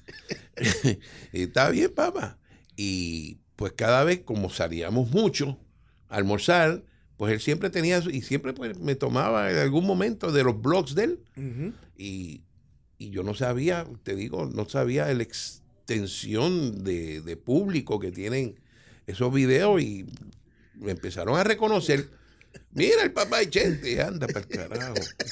y está bien, papá. Y pues cada vez, como salíamos mucho a almorzar, pues él siempre tenía... Y siempre pues me tomaba en algún momento de los blogs de él. Uh-huh. Y, y yo no sabía, te digo, no sabía la extensión de, de público que tienen esos videos. Y me empezaron a reconocer... Mira el papá de Chente, anda para el carajo.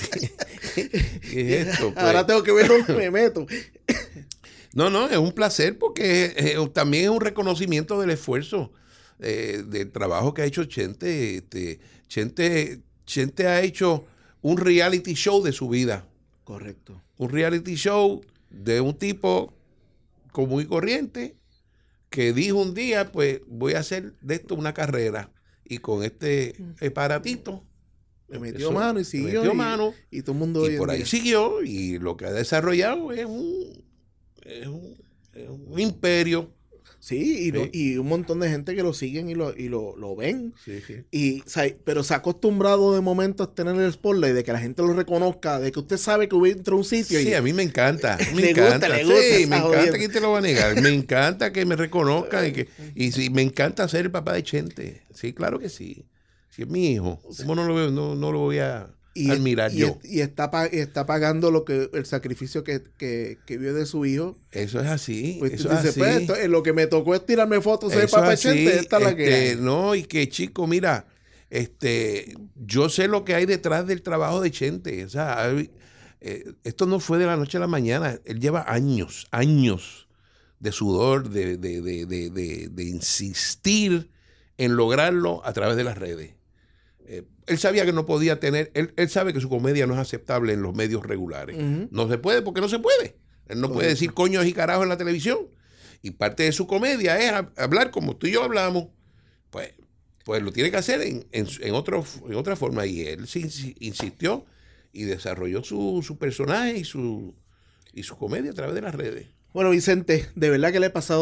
¿Qué es esto? Pues?
Ahora tengo que ver dónde me meto.
No, no, es un placer porque eh, también es un reconocimiento del esfuerzo, eh, del trabajo que ha hecho Chente. Este, Chente. Chente ha hecho un reality show de su vida.
Correcto.
Un reality show de un tipo común y corriente que dijo un día, pues voy a hacer de esto una carrera. Y con este aparatito
le metió eso, mano y siguió.
Metió
y,
mano,
y todo el mundo.
Y por ahí día. siguió. Y lo que ha desarrollado es un, es un, es un imperio.
Sí, y, lo, sí. y un montón de gente que lo siguen y lo, y lo, lo ven.
Sí, sí.
Y, o sea, pero se ha acostumbrado de momento a tener el spotlight, de que la gente lo reconozca, de que usted sabe que hubiera entrado a un sitio.
Sí,
y,
a mí me encanta. Me
le
encanta.
Gusta, le gusta,
sí, me encanta.
jodiendo.
¿Quién te lo va a negar? Me encanta que me reconozcan. y, que, y sí, me encanta ser el papá de Chente. Sí, claro que sí. Si es mi hijo, ¿cómo no lo, no, no lo voy a
y,
admirar
y,
yo?
Y está, está pagando lo que el sacrificio que, que, que vio de su hijo.
Eso es así.
Pues
eso
dice,
es así.
Pues, esto, lo que me tocó es tirarme fotos de papá Chente. Esta es la que
hay. No, y que chico, mira, este, yo sé lo que hay detrás del trabajo de Chente. O sea, eh, esto no fue de la noche a la mañana. Él lleva años, años de sudor, de, de, de, de, de, de insistir en lograrlo a través de las redes. Eh, él sabía que no podía tener, él, él sabe que su comedia no es aceptable en los medios regulares. Uh-huh. No se puede porque no se puede. Él no uh-huh. puede decir coños y carajos en la televisión. Y parte de su comedia es a, hablar como tú y yo hablamos. Pues, pues lo tiene que hacer en, en, en, otro, en otra forma. Y él sí, sí, insistió y desarrolló su, su personaje y su, y su comedia a través de las redes.
Bueno, Vicente, de verdad que le he pasado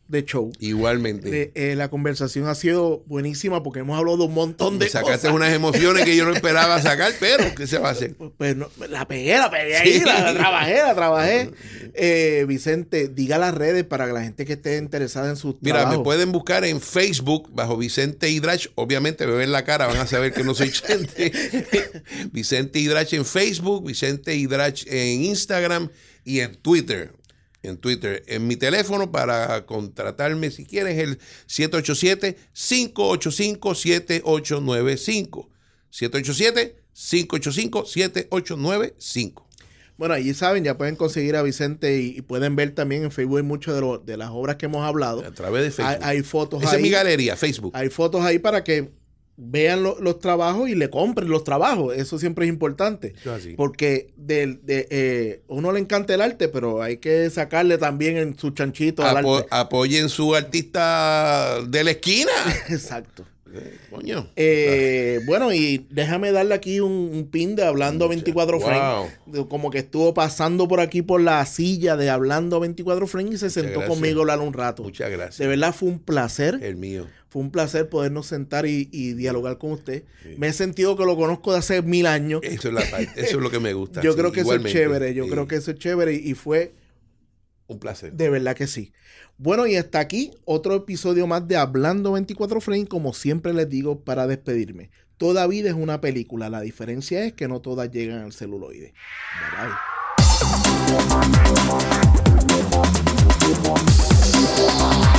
de show.
Igualmente.
De, eh, la conversación ha sido buenísima porque hemos hablado de un montón de
Me sacaste
cosas.
unas emociones que yo no esperaba sacar, pero ¿qué se va a hacer?
Pues, pues no, la pegué, la pegué ahí,
Sí.
la, la trabajé, la trabajé. Eh, Vicente, diga las redes para que la gente que esté interesada en sus
Mira,
trabajos.
me pueden buscar en Facebook bajo Vicente Hidrach. Obviamente me ven la cara, van a saber que no soy Chente. Vicente Hidrach en Facebook, Vicente Hidrach en Instagram y en Twitter. En Twitter. En mi teléfono para contratarme si quieres el siete ocho siete, cinco ocho cinco, siete ocho nueve cinco. siete ocho siete, cinco ocho cinco, siete ocho nueve cinco.
Bueno, ahí saben, ya pueden conseguir a Vicente y, y pueden ver también en Facebook muchas de, lo- de las obras que hemos hablado.
A través de Facebook.
Hay, hay fotos
Esa
ahí.
es mi galería, Facebook.
Hay fotos ahí para que vean lo- los trabajos y le compren los trabajos. Eso siempre es importante.
Eso es así.
Porque de, de, eh, uno le encanta el arte, pero hay que sacarle también en su chanchito al
Apo-
arte.
apoyen su artista de la esquina.
Exacto.
Eh, Coño.
Eh, bueno, y déjame darle aquí un, un pin de Hablando veinticuatro
Wow.
Frames. De- Como que estuvo pasando por aquí por la silla de Hablando veinticuatro Frames y se sentó
gracias.
conmigo a hablar un rato.
Muchas gracias.
De verdad fue un placer.
El mío.
Fue un placer podernos sentar y, y dialogar con usted.
Sí.
Me he sentido que lo conozco de hace mil años.
Eso es, la parte, eso es lo que me gusta.
Yo
sí,
creo que eso es
igualmente.
chévere. Yo
Sí.
creo que eso es chévere y, y fue
Un placer.
de verdad que sí. Bueno, y hasta aquí otro episodio más de Hablando veinticuatro Frames. Como siempre les digo para despedirme. Toda vida es una película. La diferencia es que no todas llegan al celuloide. Bye bye.